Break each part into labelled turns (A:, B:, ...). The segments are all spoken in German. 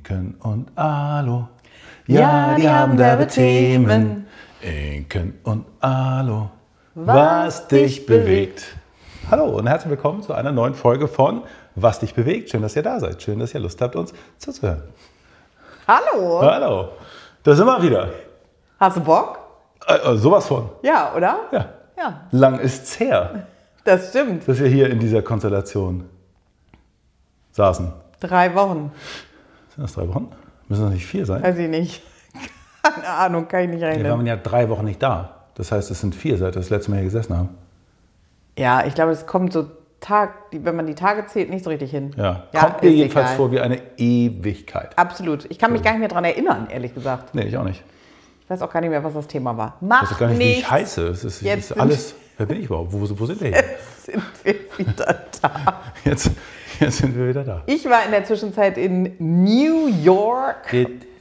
A: Inken und Alo. Ja, die haben derbe Themen. Inken und Alo. Was dich bewegt. Hallo und herzlich willkommen zu einer neuen Folge von Was dich bewegt. Schön, dass ihr da seid. Schön, dass ihr Lust habt, uns zuzuhören.
B: Hallo.
A: Hallo. Da sind wir wieder.
B: Hast du Bock?
A: Sowas von.
B: Ja, oder?
A: Ja. Lang ist's her,
B: Das stimmt.
A: dass wir hier in dieser Konstellation saßen.
B: 3 Wochen.
A: Sind das 3 Wochen? Müssen das nicht 4 sein?
B: Weiß ich nicht. Keine Ahnung, kann ich nicht
A: Wir
B: rechnen.
A: waren ja 3 Wochen nicht da. Das heißt, es sind 4, seit wir das letzte Mal hier gesessen haben.
B: Ja, ich glaube, es kommt so wenn man die Tage zählt, nicht so richtig hin.
A: Ja.
B: Ja,
A: Kommt mir
B: ist
A: jedenfalls
B: egal.
A: vor wie eine Ewigkeit.
B: Absolut. Ich kann mich gar nicht mehr daran erinnern, ehrlich gesagt.
A: Nee, ich auch nicht.
B: Ich weiß auch gar nicht mehr, was das Thema war.
A: Ich weiß auch gar nicht, wie ich
B: nichts.
A: heiße. Es ist
B: Jetzt sind-
A: alles. Wer bin ich überhaupt? Wo sind wir hier?
B: Jetzt sind wir wieder da.
A: Jetzt sind wir wieder da.
B: Ich war in der Zwischenzeit in New York.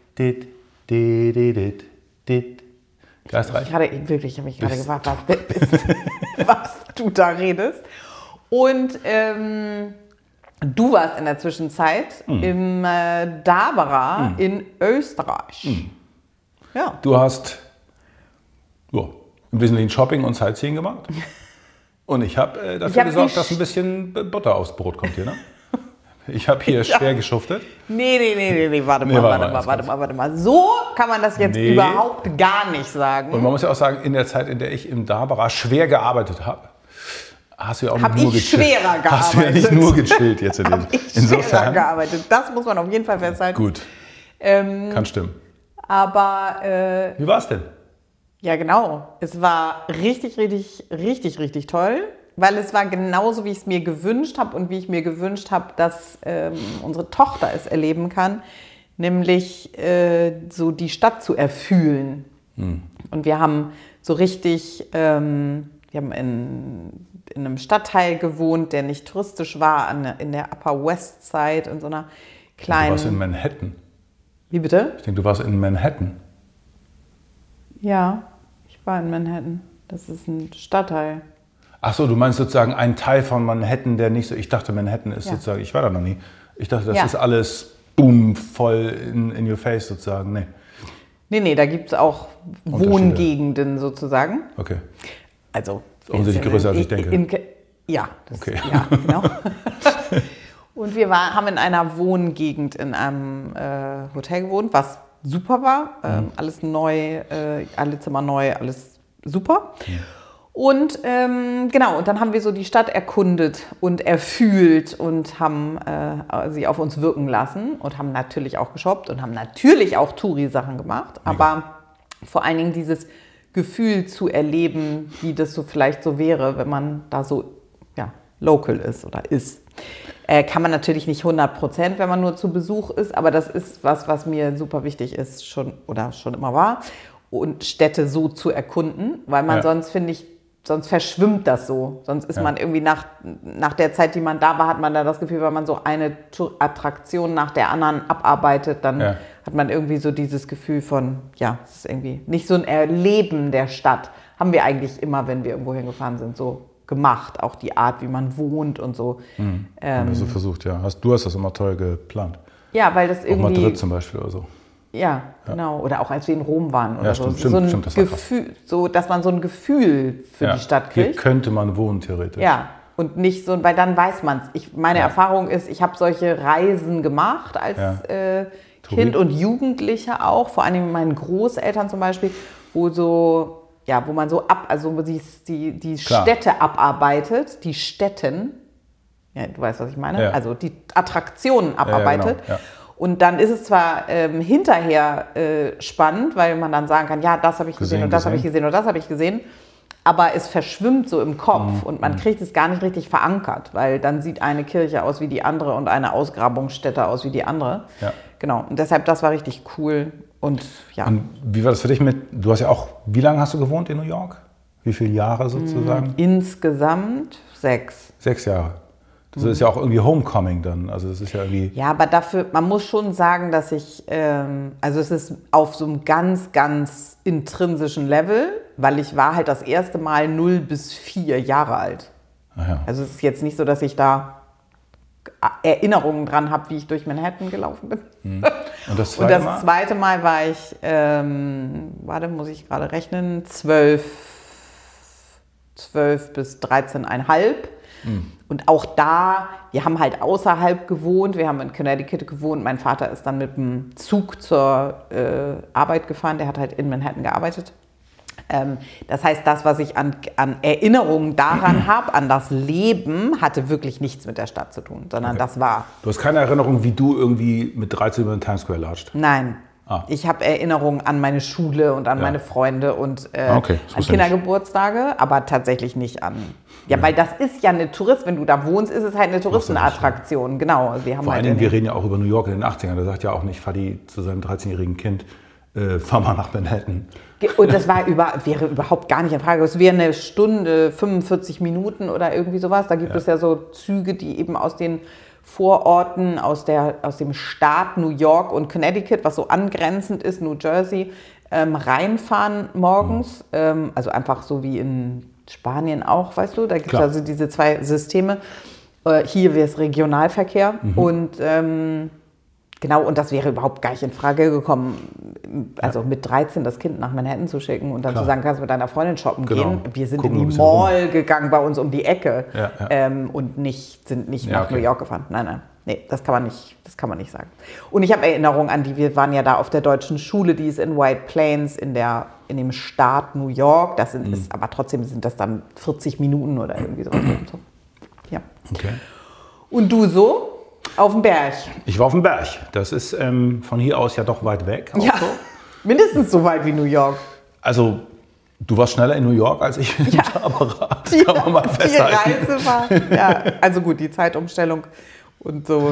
A: Geistreich.
B: Ich habe mich gerade gefragt, was du da redest. Und du warst in der Zwischenzeit im Dabera in Österreich. Ja.
A: Du hast im Wesentlichen Shopping und Sightseeing gemacht. Und ich habe dafür gesorgt, dass ein bisschen Butter aufs Brot kommt hier. Ne? Ich habe hier schwer geschuftet.
B: Nee, warte mal. So kann man das jetzt überhaupt gar nicht sagen.
A: Und man muss ja auch sagen, in der Zeit, in der ich im Dabera schwer gearbeitet habe, hast du ja auch
B: Hab
A: nicht nur
B: ich schwerer gearbeitet.
A: Hast du ja nicht nur gechillt jetzt in dem.
B: Hab ich schwerer
A: Insofern.
B: gearbeitet. Das muss man auf jeden Fall festhalten.
A: Gut. Kann stimmen.
B: Aber
A: Wie war es denn?
B: ja, genau. Es war richtig toll, weil es war genauso, wie ich es mir gewünscht habe und wie ich mir gewünscht habe, dass unsere Tochter es erleben kann, nämlich so die Stadt zu erfühlen. Und wir haben so richtig, wir haben in einem Stadtteil gewohnt, der nicht touristisch war, in der Upper West Side, in so einer kleinen...
A: Du warst in Manhattan.
B: Wie bitte?
A: Ich denke, du warst in Manhattan.
B: Ja, ich war in Manhattan. Das ist ein Stadtteil.
A: Ach so, du meinst sozusagen ein Teil von Manhattan, der nicht so... Ich dachte, Manhattan ist sozusagen... Ich war da noch nie. Ich dachte, das ist alles boom, voll in your face sozusagen.
B: Nee, da gibt es auch Wohngegenden sozusagen.
A: Okay.
B: Also
A: Offensichtlich größer, als ich denke.
B: Ja,
A: Okay.
B: Ja, genau. Und wir haben in einer Wohngegend in einem Hotel gewohnt, was super war. Alles neu, alle Zimmer neu, alles super. Und genau, und dann haben wir so die Stadt erkundet und erfühlt und haben sie auf uns wirken lassen und haben natürlich auch geshoppt und haben natürlich auch Touri-Sachen gemacht. Aber vor allen Dingen dieses Gefühl zu erleben, wie das so vielleicht so wäre, wenn man da so local ist oder ist. Kann man natürlich nicht 100%, wenn man nur zu Besuch ist, aber das ist was mir super wichtig ist, schon immer war, und Städte so zu erkunden, weil man sonst verschwimmt das so. Sonst ist man irgendwie nach der Zeit, die man da war, hat man da das Gefühl, wenn man so eine Attraktion nach der anderen abarbeitet, dann hat man irgendwie so dieses Gefühl von, es ist irgendwie nicht so ein Erleben der Stadt. Haben wir eigentlich immer, wenn wir irgendwo hingefahren sind, so gemacht. Auch die Art, wie man wohnt und so.
A: Haben wir so versucht, ja. Du hast das immer toll geplant.
B: Ja, weil das irgendwie...
A: Auch Madrid zum Beispiel oder so.
B: Ja, genau. Oder auch als wir in Rom waren oder so.
A: Stimmt, das war
B: Gefühl, so, dass man so ein Gefühl für die Stadt kriegt.
A: Hier könnte man wohnen, theoretisch.
B: Ja, und nicht so, weil dann weiß man es. Meine Erfahrung ist, ich habe solche Reisen gemacht als Kind und Jugendliche auch, vor allem mit meinen Großeltern zum Beispiel, wo man so wo die Städte abarbeitet, die Städten, du weißt, was ich meine, also die Attraktionen abarbeitet.
A: Ja.
B: Und dann ist es zwar hinterher spannend, weil man dann sagen kann, das habe ich gesehen und das habe ich gesehen und das habe ich gesehen, aber es verschwimmt so im Kopf und man kriegt es gar nicht richtig verankert, weil dann sieht eine Kirche aus wie die andere und eine Ausgrabungsstätte aus wie die andere. Ja. Genau, und deshalb, das war richtig cool. Und
A: wie war das für dich du hast ja auch, wie lange hast du gewohnt in New York? Wie viele Jahre sozusagen?
B: Insgesamt 6.
A: 6 Jahre. Das ist ja auch irgendwie Homecoming dann. Also das ist ja irgendwie.
B: Ja, aber dafür, man muss schon sagen, dass es ist auf so einem ganz, ganz intrinsischen Level, weil ich war halt das erste Mal 0 bis 4 Jahre alt.
A: Ach ja.
B: Also es ist jetzt nicht so, dass ich da Erinnerungen dran habe, wie ich durch Manhattan gelaufen bin.
A: Und das
B: zweite Mal war ich, muss ich gerade rechnen, 12 bis 13,5. Und auch da, wir haben halt außerhalb gewohnt, wir haben in Connecticut gewohnt. Mein Vater ist dann mit dem Zug zur Arbeit gefahren, der hat halt in Manhattan gearbeitet. Das heißt, das, was ich an Erinnerungen daran habe, an das Leben, hatte wirklich nichts mit der Stadt zu tun, sondern das war...
A: Du hast keine Erinnerung, wie du irgendwie mit 13 über den Times Square latscht?
B: Nein. Ich habe Erinnerungen an meine Schule und an meine Freunde und an Kindergeburtstage, aber tatsächlich nicht an... Ja, weil das ist ja eine wenn du da wohnst, ist es halt eine Touristenattraktion. Genau.
A: Vor allen Dingen, wir reden ja auch über New York in den 80ern. Da sagt ja auch nicht Fadi zu seinem 13-jährigen Kind, fahr mal nach Manhattan.
B: Und das wäre überhaupt gar nicht in Frage. Es wäre eine Stunde, 45 Minuten oder irgendwie sowas. Da gibt es ja so Züge, die eben aus den Vororten, aus dem Staat New York und Connecticut, was so angrenzend ist, New Jersey, reinfahren morgens. Also einfach so wie in Spanien auch, weißt du. Da gibt es also diese zwei Systeme. Hier wäre es Regionalverkehr. Und genau, und das wäre überhaupt gar nicht in Frage gekommen, also mit 13 das Kind nach Manhattan zu schicken und dann zu sagen, kannst du mit deiner Freundin shoppen gehen. Wir sind in die Mall gegangen bei uns um die Ecke und sind nicht nach New York gefahren. Nein, nee, das kann man nicht sagen. Und ich habe Erinnerungen an wir waren ja da auf der deutschen Schule, die ist in White Plains in dem Staat New York. Aber trotzdem sind das dann 40 Minuten oder irgendwie sowas. Ja.
A: Okay.
B: Und du so? Auf dem Berg.
A: Ich war auf dem Berg. Das ist von hier aus ja doch weit weg.
B: Ja, so. Mindestens so weit wie New York.
A: Also, du warst schneller in New York als ich in Taberrat. Kann man mal festhalten.
B: Die Reise war, also gut, die Zeitumstellung und so.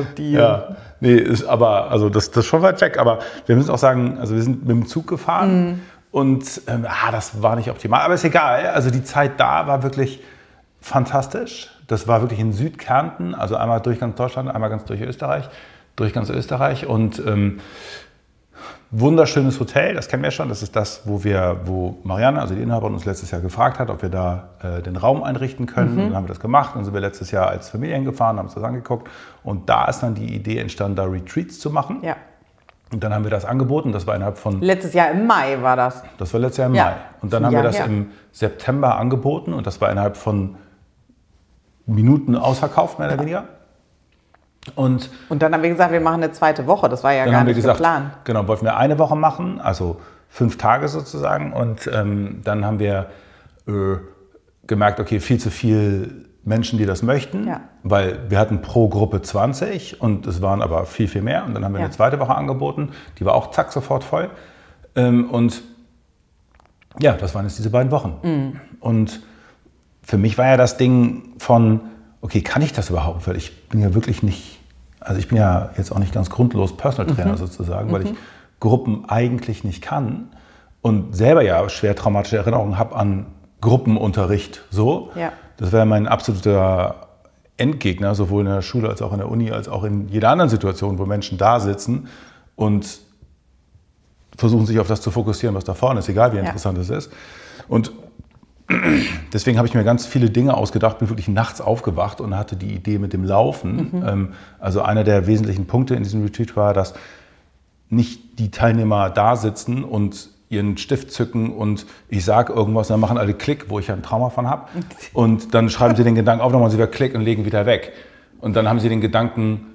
A: Das ist schon weit weg. Aber wir müssen auch sagen, also wir sind mit dem Zug gefahren und das war nicht optimal. Aber ist egal. Also die Zeit da war wirklich fantastisch. Das war wirklich in Südkärnten, also einmal durch ganz Deutschland, einmal durch ganz Österreich und wunderschönes Hotel, das kennen wir schon, das ist das, wo Marianne, also die Inhaberin, uns letztes Jahr gefragt hat, ob wir da den Raum einrichten können. Und dann haben wir das gemacht, dann sind wir letztes Jahr als Familien gefahren, haben uns das angeguckt und da ist dann die Idee entstanden, da Retreats zu machen. Ja. Und dann haben wir das angeboten, das war innerhalb von...
B: Letztes Jahr im Mai war das.
A: Das war letztes Jahr im Mai. Und dann haben wir das im September angeboten und das war innerhalb von Minuten ausverkauft, mehr oder weniger. Und
B: dann haben wir gesagt, wir machen eine zweite Woche. Das war ja gar nicht geplant.
A: Genau, wollten wir eine Woche machen, also 5 Tage sozusagen. Und dann haben wir gemerkt, okay, viel zu viel Menschen, die das möchten. Ja. Weil wir hatten pro Gruppe 20 und es waren aber viel, viel mehr. Und dann haben wir eine zweite Woche angeboten. Die war auch zack, sofort voll. Und ja, das waren jetzt diese beiden Wochen. Und für mich war ja das Ding von, okay, kann ich das überhaupt? Weil ich bin ja wirklich nicht, also ich bin ja jetzt auch nicht ganz grundlos Personal Trainer sozusagen, weil ich Gruppen eigentlich nicht kann und selber ja schwer traumatische Erinnerungen habe an Gruppenunterricht. So. Ja. Das wäre mein absoluter Endgegner, sowohl in der Schule als auch in der Uni, als auch in jeder anderen Situation, wo Menschen da sitzen und versuchen sich auf das zu fokussieren, was da vorne ist, egal wie interessant es ist. Und deswegen habe ich mir ganz viele Dinge ausgedacht, bin wirklich nachts aufgewacht und hatte die Idee mit dem Laufen. Also einer der wesentlichen Punkte in diesem Retreat war, dass nicht die Teilnehmer da sitzen und ihren Stift zücken und ich sage irgendwas, dann machen alle Klick, wo ich ja ein Trauma von habe. Und dann schreiben sie den Gedanken auf, nochmal sie wieder Klick und legen wieder weg. Und dann haben sie den Gedanken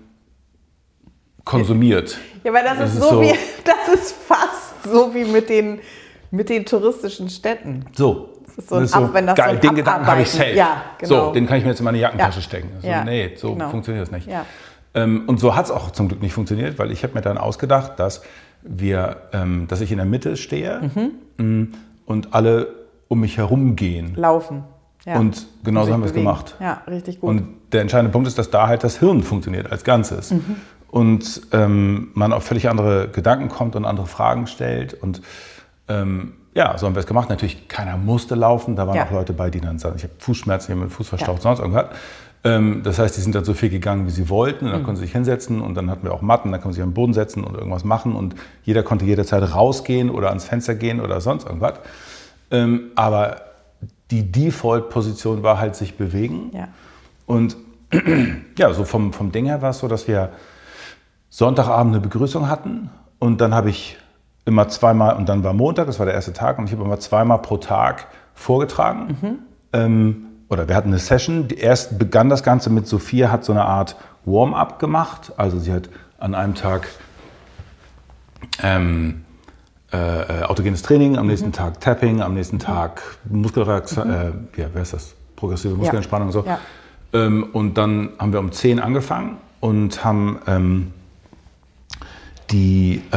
A: konsumiert.
B: Ja, weil das ist fast so wie mit den touristischen Städten.
A: So.
B: So geil,
A: den Gedanken habe ich safe.
B: Ja, genau.
A: So, den kann ich mir jetzt in meine Jackentasche stecken. So, funktioniert das nicht. Ja. Und so hat es auch zum Glück nicht funktioniert, weil ich habe mir dann ausgedacht, dass ich in der Mitte stehe und alle um mich herum gehen.
B: Laufen. Ja.
A: Und genau so haben wir es gemacht.
B: Ja, richtig gut.
A: Und der entscheidende Punkt ist, dass da halt das Hirn funktioniert als Ganzes. Und man auf völlig andere Gedanken kommt und andere Fragen stellt und so haben wir es gemacht. Natürlich, keiner musste laufen. Da waren auch Leute bei, die dann sagen, ich habe Fußschmerzen, ich habe einen Fuß verstaucht, sonst irgendwas. Das heißt, die sind dann so viel gegangen, wie sie wollten. Und dann konnten sie sich hinsetzen. Und dann hatten wir auch Matten, dann konnten sie sich am Boden setzen und irgendwas machen. Und jeder konnte jederzeit rausgehen oder ans Fenster gehen oder sonst irgendwas. Aber die Default-Position war halt sich bewegen. Ja. Und so vom Ding her war es so, dass wir Sonntagabend eine Begrüßung hatten. Und dann habe ich immer zweimal, und dann war Montag, das war der erste Tag, und ich habe immer zweimal pro Tag vorgetragen. Oder wir hatten eine Session. Erst begann das Ganze mit Sophia, hat so eine Art Warm-up gemacht. Also sie hat an einem Tag autogenes Training, am nächsten Tag Tapping, am nächsten Tag Muskelrelaxation, wer ist das? Progressive Muskelentspannung und so.
B: Ja.
A: Und dann haben wir um 10 angefangen und haben die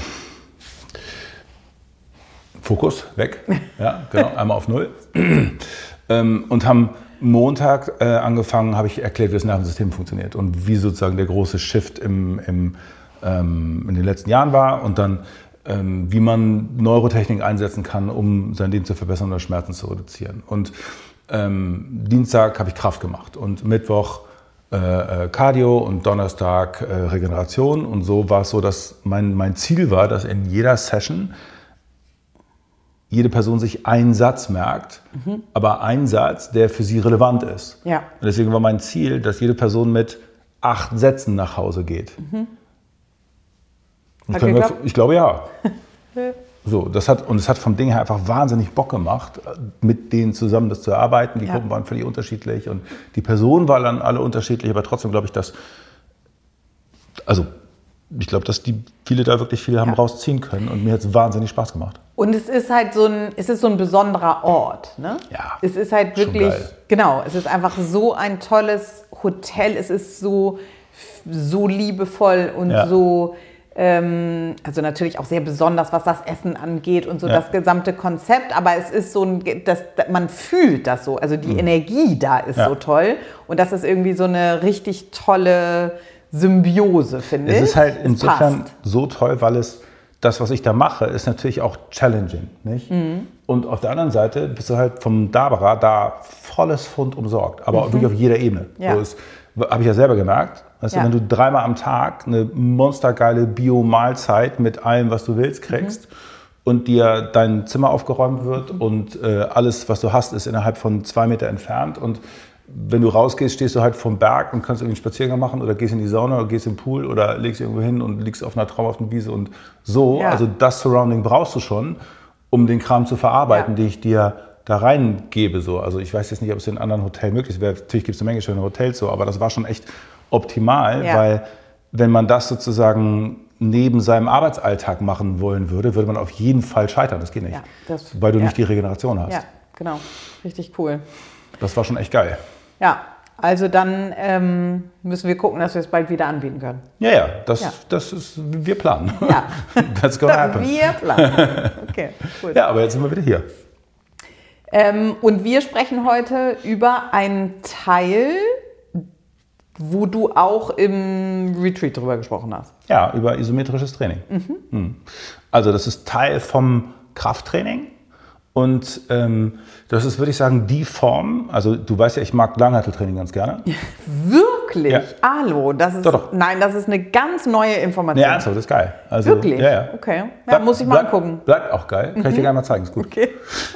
A: Fokus weg, ja, genau, einmal auf 0. Und haben Montag angefangen, habe ich erklärt, wie das Nervensystem funktioniert und wie sozusagen der große Shift in den letzten Jahren war und dann wie man Neurotechnik einsetzen kann, um sein Leben zu verbessern oder Schmerzen zu reduzieren. Und Dienstag habe ich Kraft gemacht und Mittwoch Cardio und Donnerstag Regeneration. Und so war es so, dass mein Ziel war, dass in jeder Session jede Person sich einen Satz merkt, aber einen Satz, der für sie relevant ist.
B: Ja.
A: Und deswegen war mein Ziel, dass jede Person mit 8 Sätzen nach Hause geht.
B: Hat geklappt?
A: Ich glaube ja. So, es hat vom Ding her einfach wahnsinnig Bock gemacht, mit denen zusammen das zu erarbeiten. Die Gruppen waren völlig unterschiedlich und die Personen waren dann alle unterschiedlich, aber trotzdem glaube ich, dass die viele da wirklich viel haben rausziehen können und mir hat es wahnsinnig Spaß gemacht.
B: Und es ist halt so ein besonderer Ort, ne?
A: Ja.
B: Es ist halt wirklich,
A: geil.
B: genau, es ist einfach so ein tolles Hotel, es ist so liebevoll und so, also natürlich auch sehr besonders, was das Essen angeht und so das gesamte Konzept, aber es ist so man fühlt das so, also die Energie da ist so toll und das ist irgendwie so eine richtig tolle Symbiose, finde ich.
A: Es ist halt insofern so toll, weil das, was ich da mache, ist natürlich auch challenging, nicht? Und auf der anderen Seite bist du halt vom Dabara da volles Pfund umsorgt, aber wirklich auf jeder Ebene.
B: Ja.
A: So habe ich ja selber gemerkt. Weißt du, wenn du 3-mal am Tag eine monstergeile Bio-Mahlzeit mit allem, was du willst, kriegst und dir dein Zimmer aufgeräumt wird und alles, was du hast, ist innerhalb von 2 Meter entfernt und wenn du rausgehst, stehst du halt vom Berg und kannst irgendwie einen Spaziergang machen oder gehst in die Sauna oder gehst im Pool oder legst irgendwo hin und liegst auf einer traumhaften Wiese und so. Ja. Also das Surrounding brauchst du schon, um den Kram zu verarbeiten, den ich dir da reingebe. So. Also ich weiß jetzt nicht, ob es in anderen Hotels möglich ist. Natürlich gibt es eine Menge schöne Hotels so, aber das war schon echt optimal, weil wenn man das sozusagen neben seinem Arbeitsalltag machen wollen würde man auf jeden Fall scheitern. Das geht nicht, weil du nicht die Regeneration hast.
B: Ja, genau. Richtig cool. Das
A: war schon echt geil.
B: Ja, also dann müssen wir gucken, dass wir es bald wieder anbieten können.
A: Ja, das ist, wir planen.
B: Ja,
A: that's gonna happen.
B: Wir planen. Okay, cool.
A: Ja, aber jetzt sind wir wieder hier.
B: Und wir sprechen heute über einen Teil, wo du auch im Retreat drüber gesprochen hast.
A: Ja, über isometrisches Training. Also das ist Teil vom Krafttraining. Und das ist, würde ich sagen, die Form, also du weißt ja, ich mag Langhanteltraining ganz gerne.
B: Wirklich?
A: Ja.
B: Hallo, das ist,
A: Doch.
B: Nein, das ist eine ganz neue Information.
A: Ja, ernsthaft, das ist geil. Also,
B: wirklich?
A: Ja.
B: Okay, ja, muss ich mal angucken.
A: Bleibt auch geil, kann ich dir gerne mal zeigen, ist gut.
B: Okay.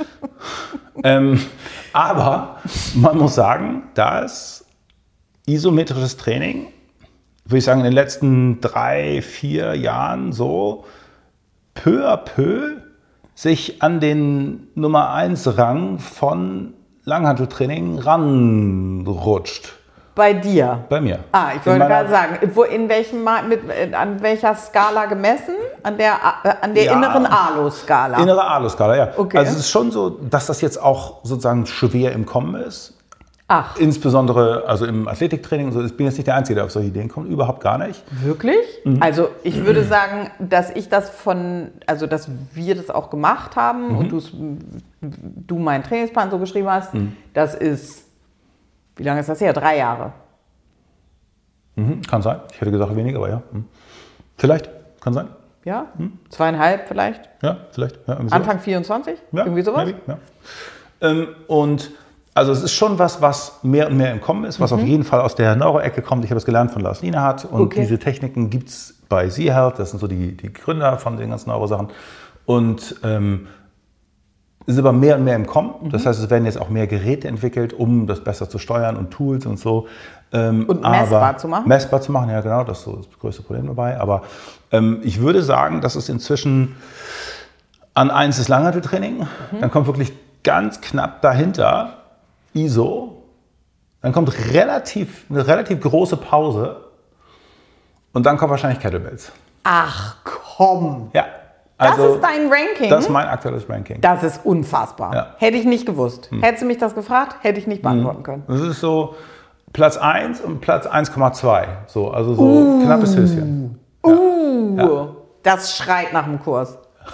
A: Aber man muss sagen, dass isometrisches Training, würde ich sagen, in den letzten 3-4 Jahren so peu à peu sich an den Nummer 1 Rang von Langhanteltraining ranrutscht.
B: Bei dir?
A: Bei mir.
B: Ich wollte gerade sagen, an welcher Skala gemessen? An der inneren ALO-Skala.
A: Innere ALO-Skala, ja.
B: Okay.
A: Also es ist schon so, dass das jetzt auch sozusagen schwer im Kommen ist.
B: Ach.
A: Insbesondere also im Athletiktraining und so. Ich bin jetzt nicht der Einzige, der auf solche Ideen kommt. Überhaupt gar nicht.
B: Wirklich? Also ich würde sagen, dass wir das auch gemacht haben und du meinen Trainingsplan so geschrieben hast. Das ist, wie lange ist das her? 3 Jahre.
A: Kann sein. Ich hätte gesagt weniger, aber ja. Vielleicht. Kann sein.
B: Ja? 2,5 vielleicht?
A: Ja, vielleicht. Ja,
B: Anfang 24?
A: Ja,
B: irgendwie sowas?
A: Maybe, ja. Und also es ist schon was mehr und mehr im Kommen ist, was auf jeden Fall aus der Neuro-Ecke kommt. Ich habe es gelernt von Lars Lienhardt und diese Techniken gibt es bei Z-Health, das sind so die Gründer von den ganzen Neuro-Sachen. Und es ist aber mehr und mehr im Kommen. Das heißt, es werden jetzt auch mehr Geräte entwickelt, um das besser zu steuern und Tools und so.
B: Und messbar zu machen?
A: Messbar zu machen, ja genau, das ist so das größte Problem dabei. Aber ich würde sagen, dass es inzwischen an 1 ist Langhanteltraining, dann kommt wirklich ganz knapp dahinter ISO, dann kommt eine relativ große Pause und dann kommt wahrscheinlich Kettlebells.
B: Ach komm!
A: Ja. Also,
B: das ist dein Ranking?
A: Das ist mein aktuelles Ranking.
B: Das ist unfassbar.
A: Ja.
B: Hätte ich nicht gewusst. Hättest du mich das gefragt, hätte ich nicht beantworten können.
A: Das ist so Platz 1 und Platz 1,2. So, also so knappes Höschen. Ja.
B: Das schreit nach dem Kurs.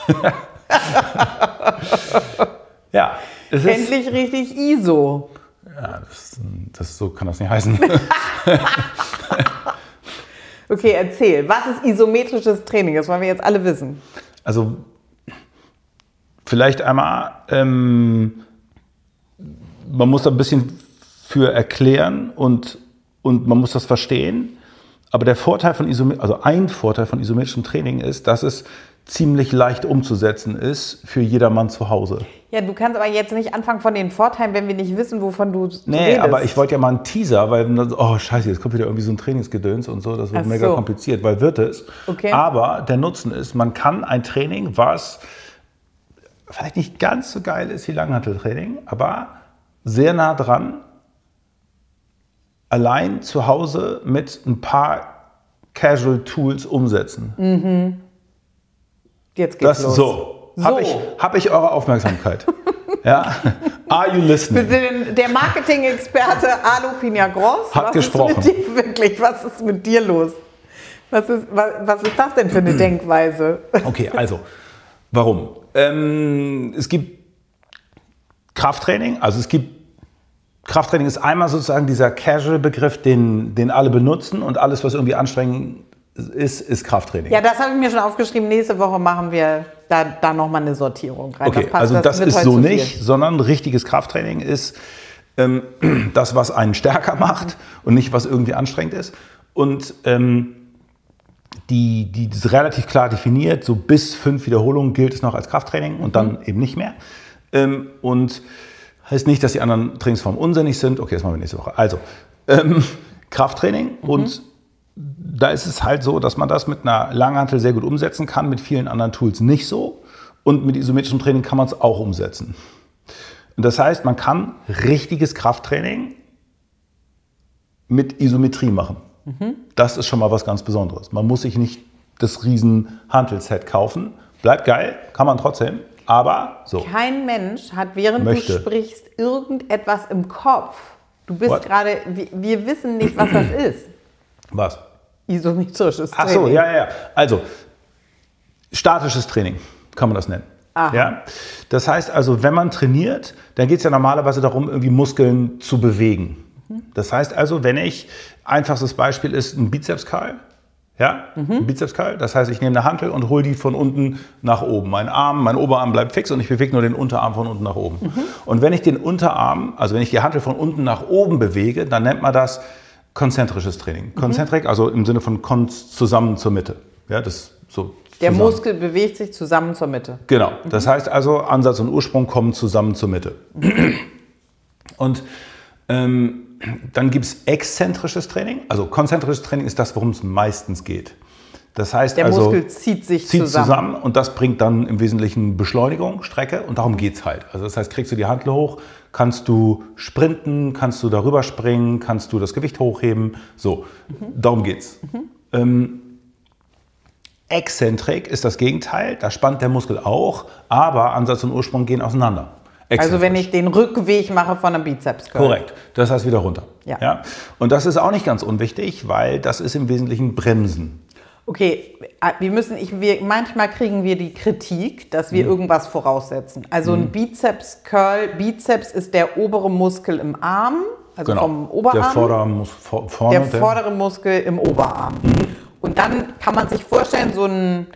A: Ja, es ist,
B: Endlich richtig ISO.
A: ja, so kann das nicht heißen.
B: Okay, erzähl. Was ist isometrisches Training? Das wollen wir jetzt alle wissen.
A: Also vielleicht einmal, man muss da ein bisschen für erklären und man muss das verstehen. Aber ein Vorteil von isometrischem Training ist, dass es ziemlich leicht umzusetzen ist für jedermann zu Hause.
B: Ja, du kannst aber jetzt nicht anfangen von den Vorteilen, wenn wir nicht wissen, wovon du redest.
A: Nee, aber ich wollte ja mal einen Teaser, weil, oh scheiße, jetzt kommt wieder irgendwie so ein Trainingsgedöns und so, das wird mega kompliziert, weil wird es.
B: Okay.
A: Aber der Nutzen ist, man kann ein Training, was vielleicht nicht ganz so geil ist wie Langhanteltraining, aber sehr nah dran, allein zu Hause mit ein paar Casual Tools umsetzen.
B: Jetzt geht's los.
A: So. Hab ich eure Aufmerksamkeit? Ja? Are you listening?
B: Der Marketing-Experte Alo Pina-Gross
A: hat gesprochen.
B: Was ist mit dir los? Was ist das denn für eine Denkweise?
A: Okay, also, warum? Es gibt Krafttraining, Krafttraining ist einmal sozusagen dieser Casual-Begriff, den alle benutzen und alles, was irgendwie anstrengend ist Krafttraining.
B: Ja, das habe ich mir schon aufgeschrieben. Nächste Woche machen wir da nochmal eine Sortierung rein.
A: Okay, das ist so nicht, sondern richtiges Krafttraining ist das, was einen stärker macht und nicht, was irgendwie anstrengend ist. Und die ist relativ klar definiert, so bis 5 Wiederholungen gilt es noch als Krafttraining und dann eben nicht mehr. Und heißt nicht, dass die anderen Trainingsformen unsinnig sind. Okay, das machen wir nächste Woche. Also, Krafttraining und da ist es halt so, dass man das mit einer Langhantel sehr gut umsetzen kann, mit vielen anderen Tools nicht so. Und mit isometrischem Training kann man es auch umsetzen. Und das heißt, man kann richtiges Krafttraining mit Isometrie machen. Das ist schon mal was ganz Besonderes. Man muss sich nicht das riesen Hantelset kaufen. Bleibt geil, kann man trotzdem, aber so.
B: Kein Mensch hat, während du sprichst, irgendetwas im Kopf. Du bist gerade, wir wissen nicht, was das ist.
A: Was?
B: Isometrisches Training.
A: Ach so, ja. Also, statisches Training kann man das nennen. Ja? Das heißt also, wenn man trainiert, dann geht es ja normalerweise darum, irgendwie Muskeln zu bewegen. Das heißt also, wenn einfachstes Beispiel ist ein Bizeps-Curl. Ja? Ein Bizeps-Curl. Das heißt, ich nehme eine Hantel und hole die von unten nach oben. Mein Oberarm bleibt fix und ich bewege nur den Unterarm von unten nach oben. Und wenn ich den Unterarm, also wenn ich die Hantel von unten nach oben bewege, dann nennt man das konzentrisches Training. Konzentrik, also im Sinne von zusammen zur Mitte. Ja, das so.
B: Der Muskel bewegt sich zusammen zur Mitte.
A: Genau. Das heißt also, Ansatz und Ursprung kommen zusammen zur Mitte. Und dann gibt es exzentrisches Training. Also konzentrisches Training ist das, worum es meistens geht. Das heißt
B: der Muskel zieht zusammen
A: und das bringt dann im Wesentlichen Beschleunigung, Strecke und darum geht es halt. Also das heißt, kriegst du die Hantel hoch, kannst du sprinten, kannst du darüber springen, kannst du das Gewicht hochheben. So, darum geht's. Exzentrik ist das Gegenteil, da spannt der Muskel auch, aber Ansatz und Ursprung gehen auseinander.
B: Also wenn ich den Rückweg mache von einem Bizeps-Curl.
A: Korrekt, das heißt wieder runter. Ja. Und das ist auch nicht ganz unwichtig, weil das ist im Wesentlichen Bremsen.
B: Okay, manchmal kriegen wir die Kritik, dass wir irgendwas voraussetzen. Also ein Bizeps-Curl, Bizeps ist der obere Muskel im Arm, also vom Oberarm.
A: Der
B: vordere Muskel im Oberarm. Und dann kann man sich vorstellen, so einen,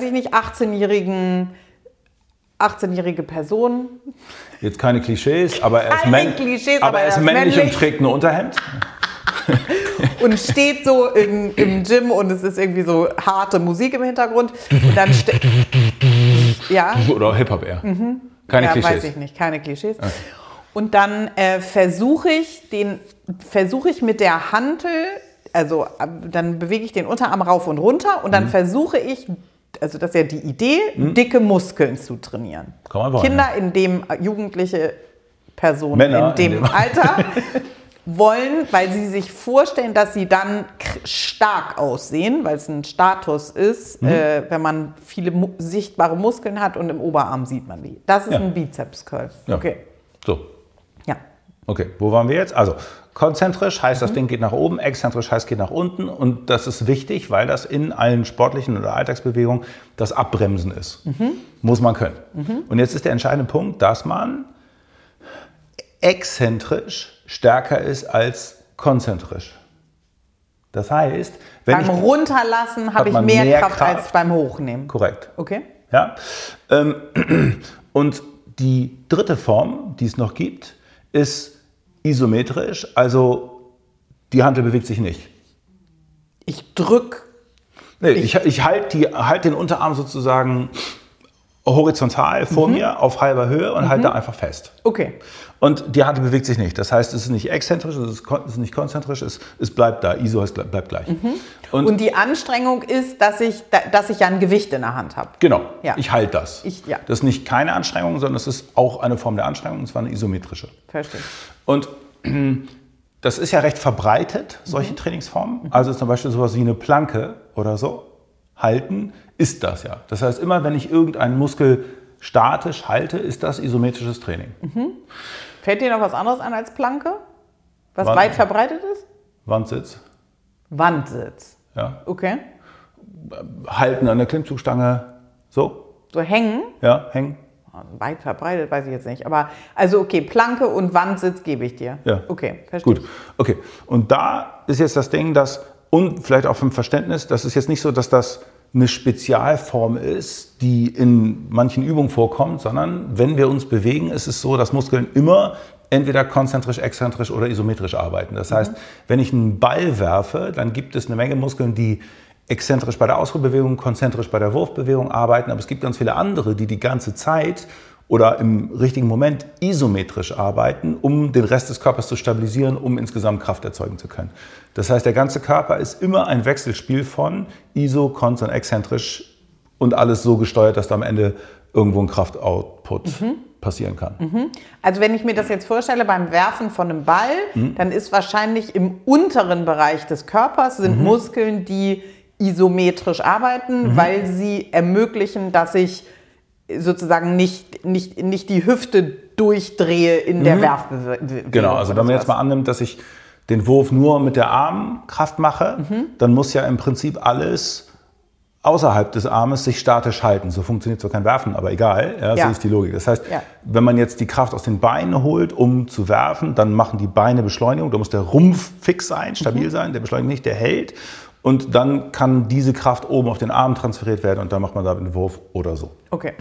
B: 18-jährige Person.
A: Jetzt keine Klischees, aber er ist männlich und trägt ein Unterhemd.
B: Und steht so im Gym und es ist irgendwie so harte Musik im Hintergrund. Und dann
A: Oder Hip-Hop eher. Keine Klischees.
B: Weiß ich nicht, keine Klischees. Und dann versuche ich mit der Hantel, also dann bewege ich den Unterarm rauf und runter und dann versuche ich, also das ist ja die Idee, dicke Muskeln zu trainieren.
A: Kann man wollen,
B: Kinder, in dem Jugendliche Personen
A: Männer
B: in dem Alter wollen, weil sie sich vorstellen, dass sie dann stark aussehen, weil es ein Status ist, wenn man viele sichtbare Muskeln hat und im Oberarm sieht man die. Das ist ein Bizeps-Curl.
A: Ja.
B: Okay.
A: So.
B: Ja.
A: Okay, wo waren wir jetzt? Also konzentrisch heißt, das Ding geht nach oben, exzentrisch heißt, geht nach unten. Und das ist wichtig, weil das in allen sportlichen oder Alltagsbewegungen das Abbremsen ist. Muss man können. Und jetzt ist der entscheidende Punkt, dass man exzentrisch stärker ist als konzentrisch. Das heißt,
B: beim Runterlassen habe ich mehr Kraft als beim Hochnehmen.
A: Korrekt.
B: Okay.
A: Ja. Und die dritte Form, die es noch gibt, ist isometrisch, also die Hantel bewegt sich nicht.
B: Ich drücke.
A: Nee, ich halt den Unterarm sozusagen horizontal vor mir auf halber Höhe und halte da einfach fest.
B: Okay.
A: Und die Hantel bewegt sich nicht. Das heißt, es ist nicht exzentrisch, es ist nicht konzentrisch, es bleibt da. ISO heißt, bleibt gleich.
B: Und die Anstrengung ist, dass ich ja ein Gewicht in der Hand habe.
A: Genau,
B: ja.
A: Ich halte das. Das ist nicht keine Anstrengung, sondern es ist auch eine Form der Anstrengung, und zwar eine isometrische.
B: Verstehe.
A: Und das ist ja recht verbreitet, solche Trainingsformen. Also zum Beispiel sowas wie eine Planke oder so. Halten ist das ja. Das heißt, immer wenn ich irgendeinen Muskel statisch halte, ist das isometrisches Training.
B: Fällt dir noch was anderes an als Planke? Was weit verbreitet ist?
A: Wandsitz.
B: Wandsitz.
A: Ja.
B: Okay.
A: Halten an der Klimmzugstange. So.
B: So hängen?
A: Ja, hängen.
B: Weit verbreitet, weiß ich jetzt nicht. Aber also okay, Planke und Wandsitz gebe ich dir.
A: Ja.
B: Okay, verstehe.
A: Gut. Okay. Und da ist jetzt das Ding, und vielleicht auch vom Verständnis, das ist jetzt nicht so, dass das eine Spezialform ist, die in manchen Übungen vorkommt, sondern wenn wir uns bewegen, ist es so, dass Muskeln immer entweder konzentrisch, exzentrisch oder isometrisch arbeiten. Das heißt, wenn ich einen Ball werfe, dann gibt es eine Menge Muskeln, die exzentrisch bei der Ausholbewegung, konzentrisch bei der Wurfbewegung arbeiten, aber es gibt ganz viele andere, die die ganze Zeit oder im richtigen Moment isometrisch arbeiten, um den Rest des Körpers zu stabilisieren, um insgesamt Kraft erzeugen zu können. Das heißt, der ganze Körper ist immer ein Wechselspiel von iso, konz und exzentrisch und alles so gesteuert, dass da am Ende irgendwo ein Kraftoutput passieren kann.
B: Also wenn ich mir das jetzt vorstelle beim Werfen von einem Ball, dann ist wahrscheinlich im unteren Bereich des Körpers sind Muskeln, die isometrisch arbeiten, weil sie ermöglichen, dass ich sozusagen nicht die Hüfte durchdrehe in der Werfbewegung.
A: Genau, also wenn man jetzt mal annimmt, dass ich den Wurf nur mit der Armkraft mache, dann muss ja im Prinzip alles außerhalb des Armes sich statisch halten. So funktioniert zwar kein Werfen, aber egal, so ist die Logik. Das heißt, wenn man jetzt die Kraft aus den Beinen holt, um zu werfen, dann machen die Beine Beschleunigung, da muss der Rumpf fix sein, stabil sein, der beschleunigt nicht, der hält. Und dann kann diese Kraft oben auf den Arm transferiert werden und dann macht man da einen Wurf oder so.
B: Okay.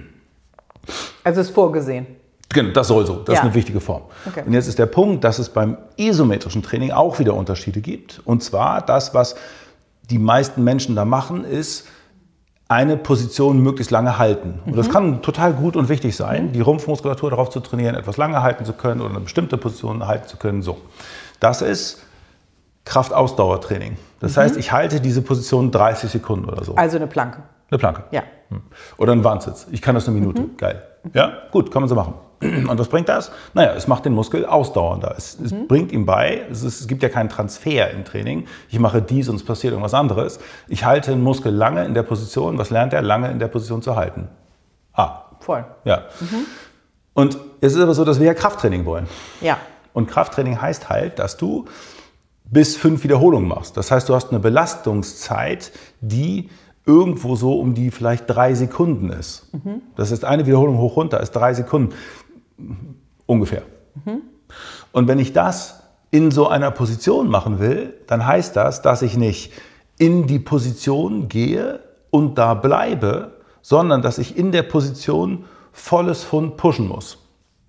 B: Also ist vorgesehen.
A: Genau, das soll so. Das ist eine wichtige Form. Okay. Und jetzt ist der Punkt, dass es beim isometrischen Training auch wieder Unterschiede gibt. Und zwar das, was die meisten Menschen da machen, ist eine Position möglichst lange halten. Und das kann total gut und wichtig sein, die Rumpfmuskulatur darauf zu trainieren, etwas lange halten zu können oder eine bestimmte Position halten zu können. So. Das ist Kraftausdauertraining. Das heißt, ich halte diese Position 30 Sekunden oder so.
B: Also eine Planke.
A: Eine Planke.
B: Ja.
A: Oder ein Wandsitz. Ich kann das eine Minute. Geil. Ja, gut, kann man so machen. Und was bringt das? Naja, es macht den Muskel ausdauernder. Es bringt ihm bei, es gibt ja keinen Transfer im Training. Ich mache dies und es passiert irgendwas anderes. Ich halte den Muskel lange in der Position. Was lernt er? Lange in der Position zu halten.
B: Voll.
A: Ja. Und es ist aber so, dass wir ja Krafttraining wollen.
B: Ja.
A: Und Krafttraining heißt halt, dass du bis 5 Wiederholungen machst. Das heißt, du hast eine Belastungszeit, die irgendwo so um die vielleicht 3 Sekunden ist. Das heißt, eine Wiederholung hoch runter ist 3 Sekunden ungefähr. Und wenn ich das in so einer Position machen will, dann heißt das, dass ich nicht in die Position gehe und da bleibe, sondern dass ich in der Position volles Pfund pushen muss.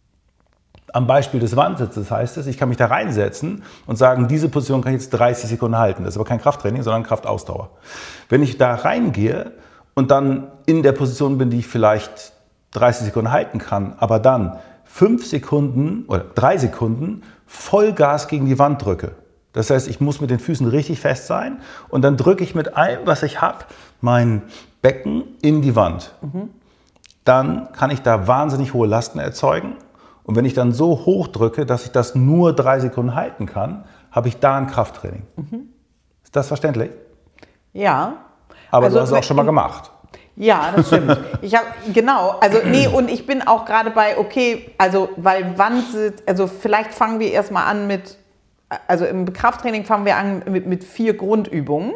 A: Am Beispiel des Wandsitzes heißt es, ich kann mich da reinsetzen und sagen, diese Position kann ich jetzt 30 Sekunden halten. Das ist aber kein Krafttraining, sondern Kraftausdauer. Wenn ich da reingehe und dann in der Position bin, die ich vielleicht 30 Sekunden halten kann, aber dann 5 Sekunden oder 3 Sekunden Vollgas gegen die Wand drücke. Das heißt, ich muss mit den Füßen richtig fest sein und dann drücke ich mit allem, was ich habe, mein Becken in die Wand. Dann kann ich da wahnsinnig hohe Lasten erzeugen. Und wenn ich dann so hoch drücke, dass ich das nur 3 Sekunden halten kann, habe ich da ein Krafttraining. Ist das verständlich?
B: Ja.
A: Aber also, du hast es auch schon mal gemacht.
B: Ja, das stimmt. Und ich bin auch gerade bei, okay, also, weil Wandsitz, also vielleicht fangen wir erstmal an also im Krafttraining fangen wir an mit 4 Grundübungen.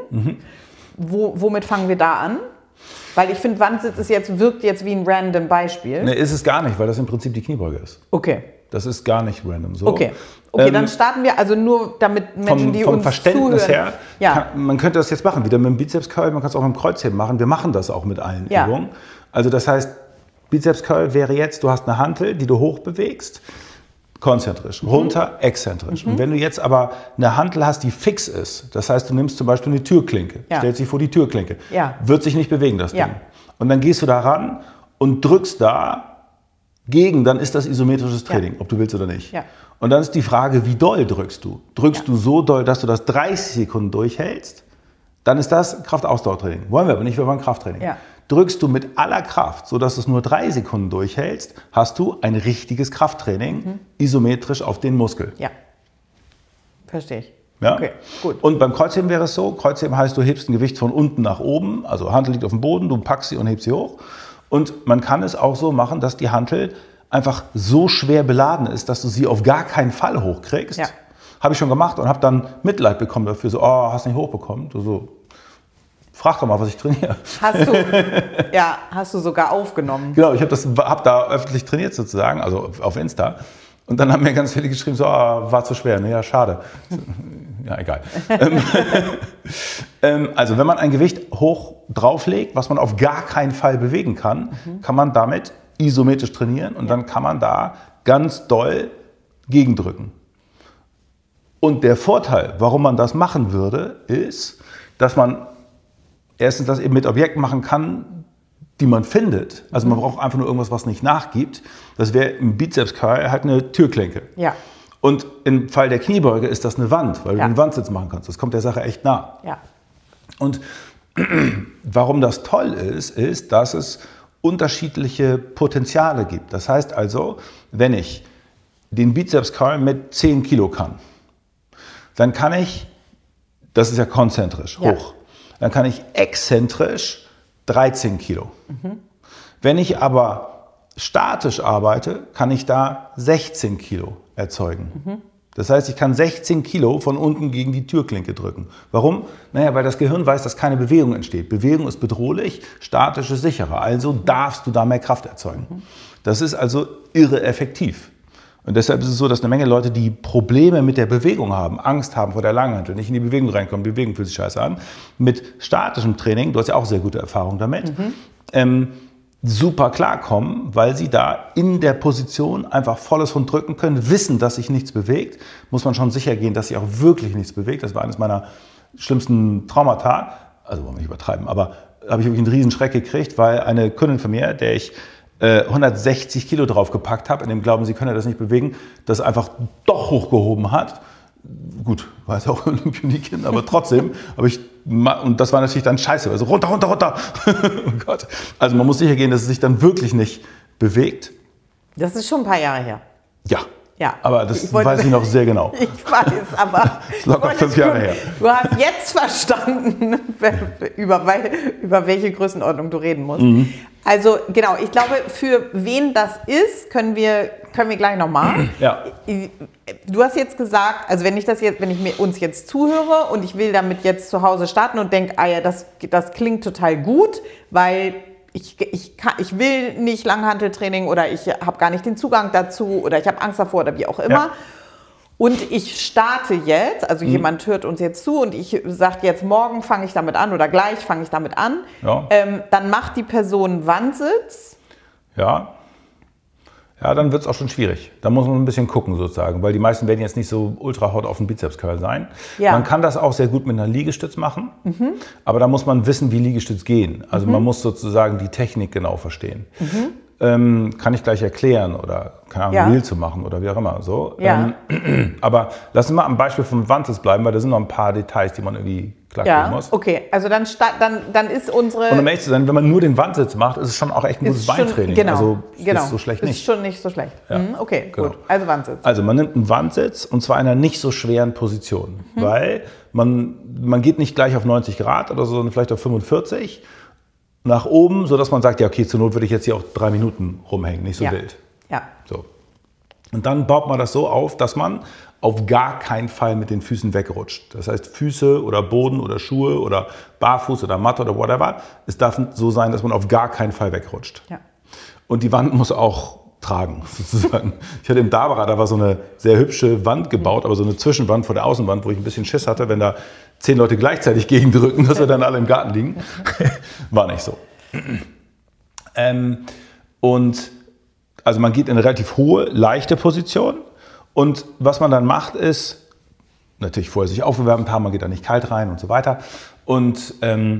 B: Womit fangen wir da an? Weil ich finde, Wandsitz wirkt jetzt wie ein random Beispiel.
A: Nee, ist es gar nicht, weil das im Prinzip die Kniebeuge ist.
B: Okay.
A: Das ist gar nicht random so.
B: Okay, dann starten wir, also nur damit Menschen, die
A: vom
B: uns
A: Verständnis
B: zuhören.
A: her, man könnte das jetzt machen, wieder mit dem Bizeps-Curl, man kann es auch mit dem Kreuzheben machen. Wir machen das auch mit allen Übungen. Also das heißt, Bizeps-Curl wäre jetzt, du hast eine Hantel, die du hoch bewegst, konzentrisch, runter, exzentrisch. Und wenn du jetzt aber eine Hantel hast, die fix ist, das heißt, du nimmst zum Beispiel eine Türklinke, stellst dich vor die Türklinke, wird sich nicht bewegen, das Ding. Und dann gehst du da ran und drückst da gegen, dann ist das isometrisches Training, ob du willst oder nicht. Ja. Und dann ist die Frage, wie doll drückst du? Drückst du so doll, dass du das 30 Sekunden durchhältst? Dann ist das Kraftausdauertraining. Wollen wir aber nicht, wir wollen Krafttraining. Ja. Drückst du mit aller Kraft, sodass du es nur 3 Sekunden durchhältst, hast du ein richtiges Krafttraining, isometrisch auf den Muskel.
B: Ja, verstehe ich.
A: Ja? Okay, gut. Und beim Kreuzheben wäre es so, Kreuzheben heißt, du hebst ein Gewicht von unten nach oben, also Hantel liegt auf dem Boden, du packst sie und hebst sie hoch. Und man kann es auch so machen, dass die Hantel einfach so schwer beladen ist, dass du sie auf gar keinen Fall hochkriegst. Ja. Habe ich schon gemacht und habe dann Mitleid bekommen dafür. So, oh, hast nicht hochbekommen. So, frag doch mal, was ich trainiere.
B: Hast du sogar aufgenommen.
A: Genau, ich hab da öffentlich trainiert sozusagen, also auf Insta. Und dann haben mir ganz viele geschrieben, so, war zu schwer. Ja, schade. Ja, egal. Also wenn man ein Gewicht hoch drauflegt, was man auf gar keinen Fall bewegen kann, kann man damit isometrisch trainieren und dann kann man da ganz doll gegendrücken. Und der Vorteil, warum man das machen würde, ist, dass man erstens das eben mit Objekten machen kann, die man findet. Also man braucht einfach nur irgendwas, was nicht nachgibt. Das wäre im Bizeps-Curl halt eine Türklinke. Ja. Und im Fall der Kniebeuge ist das eine Wand, weil du einen Wandsitz machen kannst. Das kommt der Sache echt nah. Ja. Und warum das toll ist, dass es unterschiedliche Potenziale gibt. Das heißt also, wenn ich den Bizeps-Curl mit 10 Kilo kann, dann kann ich, das ist ja konzentrisch, hoch, dann kann ich exzentrisch 13 Kilo. Wenn ich aber statisch arbeite, kann ich da 16 Kilo erzeugen. Das heißt, ich kann 16 Kilo von unten gegen die Türklinke drücken. Warum? Naja, weil das Gehirn weiß, dass keine Bewegung entsteht. Bewegung ist bedrohlich, statisch ist sicherer. Also darfst du da mehr Kraft erzeugen. Das ist also irre effektiv. Und deshalb ist es so, dass eine Menge Leute, die Probleme mit der Bewegung haben, Angst haben vor der Langhantel, nicht in die Bewegung reinkommen, die Bewegung fühlt sich scheiße an, mit statischem Training, du hast ja auch sehr gute Erfahrungen damit, super klarkommen, weil sie da in der Position einfach volles von drücken können, wissen, dass sich nichts bewegt, muss man schon sicher gehen, dass sich auch wirklich nichts bewegt. Das war eines meiner schlimmsten Traumata, also wollen wir nicht übertreiben, aber habe ich wirklich einen riesen Schreck gekriegt, weil eine Kundin von mir, der ich 160 Kilo draufgepackt habe, in dem Glauben, sie könne das nicht bewegen, das einfach doch hochgehoben hat. Gut, war es auch Olympionikin, aber trotzdem habe ich, und das war natürlich dann scheiße, also runter. Oh Gott. Also man muss sicher gehen, dass es sich dann wirklich nicht bewegt.
B: Das ist schon ein paar Jahre her.
A: Ja, aber das weiß ich noch sehr genau.
B: Ich weiß, aber
A: das ist locker 5 Jahre her.
B: Du hast jetzt verstanden, über welche Größenordnung du reden musst. Also genau, ich glaube, für wen das ist, können wir gleich nochmal. Ja. Du hast jetzt gesagt, also wenn ich uns jetzt zuhöre und ich will damit jetzt zu Hause starten und denke, das klingt total gut, weil ich will nicht Langhanteltraining oder ich habe gar nicht den Zugang dazu oder ich habe Angst davor oder wie auch immer. Ja. Und ich starte jetzt, also jemand hört uns jetzt zu und ich sage jetzt, morgen fange ich damit an oder gleich fange ich damit an. Ja. Dann macht die Person Wandsitz.
A: Ja, dann wird es auch schon schwierig. Da muss man ein bisschen gucken sozusagen, weil die meisten werden jetzt nicht so ultra hot auf dem Bizeps-Curl sein. Ja. Man kann das auch sehr gut mit einer Liegestütz machen, aber da muss man wissen, wie Liegestütz gehen. Also man muss sozusagen die Technik genau verstehen. kann ich gleich erklären oder keine Ahnung, Reel zu machen oder wie auch immer. So.
B: Ja.
A: Aber lass uns mal am Beispiel vom Wandsitz bleiben, weil da sind noch ein paar Details, die man irgendwie klarkriegen muss.
B: Okay, also dann ist unsere...
A: Und um ehrlich zu sein, wenn man nur den Wandsitz macht, ist es schon auch echt ein gutes Beintraining.
B: Genau,
A: also ist so schlecht nicht.
B: Ist schon nicht so schlecht.
A: Ja,
B: okay,
A: genau.
B: gut. Also Wandsitz.
A: Also man nimmt einen Wandsitz und zwar in einer nicht so schweren Position, weil man geht nicht gleich auf 90 Grad oder so, sondern vielleicht auf 45 nach oben, sodass man sagt, ja okay, zur Not würde ich jetzt hier auch 3 Minuten rumhängen, nicht so wild.
B: Ja.
A: So. Und dann baut man das so auf, dass man auf gar keinen Fall mit den Füßen wegrutscht. Das heißt, Füße oder Boden oder Schuhe oder Barfuß oder Matte oder whatever, es darf so sein, dass man auf gar keinen Fall wegrutscht.
B: Ja.
A: Und die Wand muss auch tragen, sozusagen. Ich hatte im Dabara, da war so eine sehr hübsche Wand gebaut, aber so eine Zwischenwand vor der Außenwand, wo ich ein bisschen Schiss hatte, wenn da 10 Leute gleichzeitig gegendrücken, dass wir dann alle im Garten liegen. War nicht so. Und also man geht in eine relativ hohe, leichte Position. Und was man dann macht, ist natürlich vorher sich aufgewärmt haben, man geht da nicht kalt rein und so weiter. Und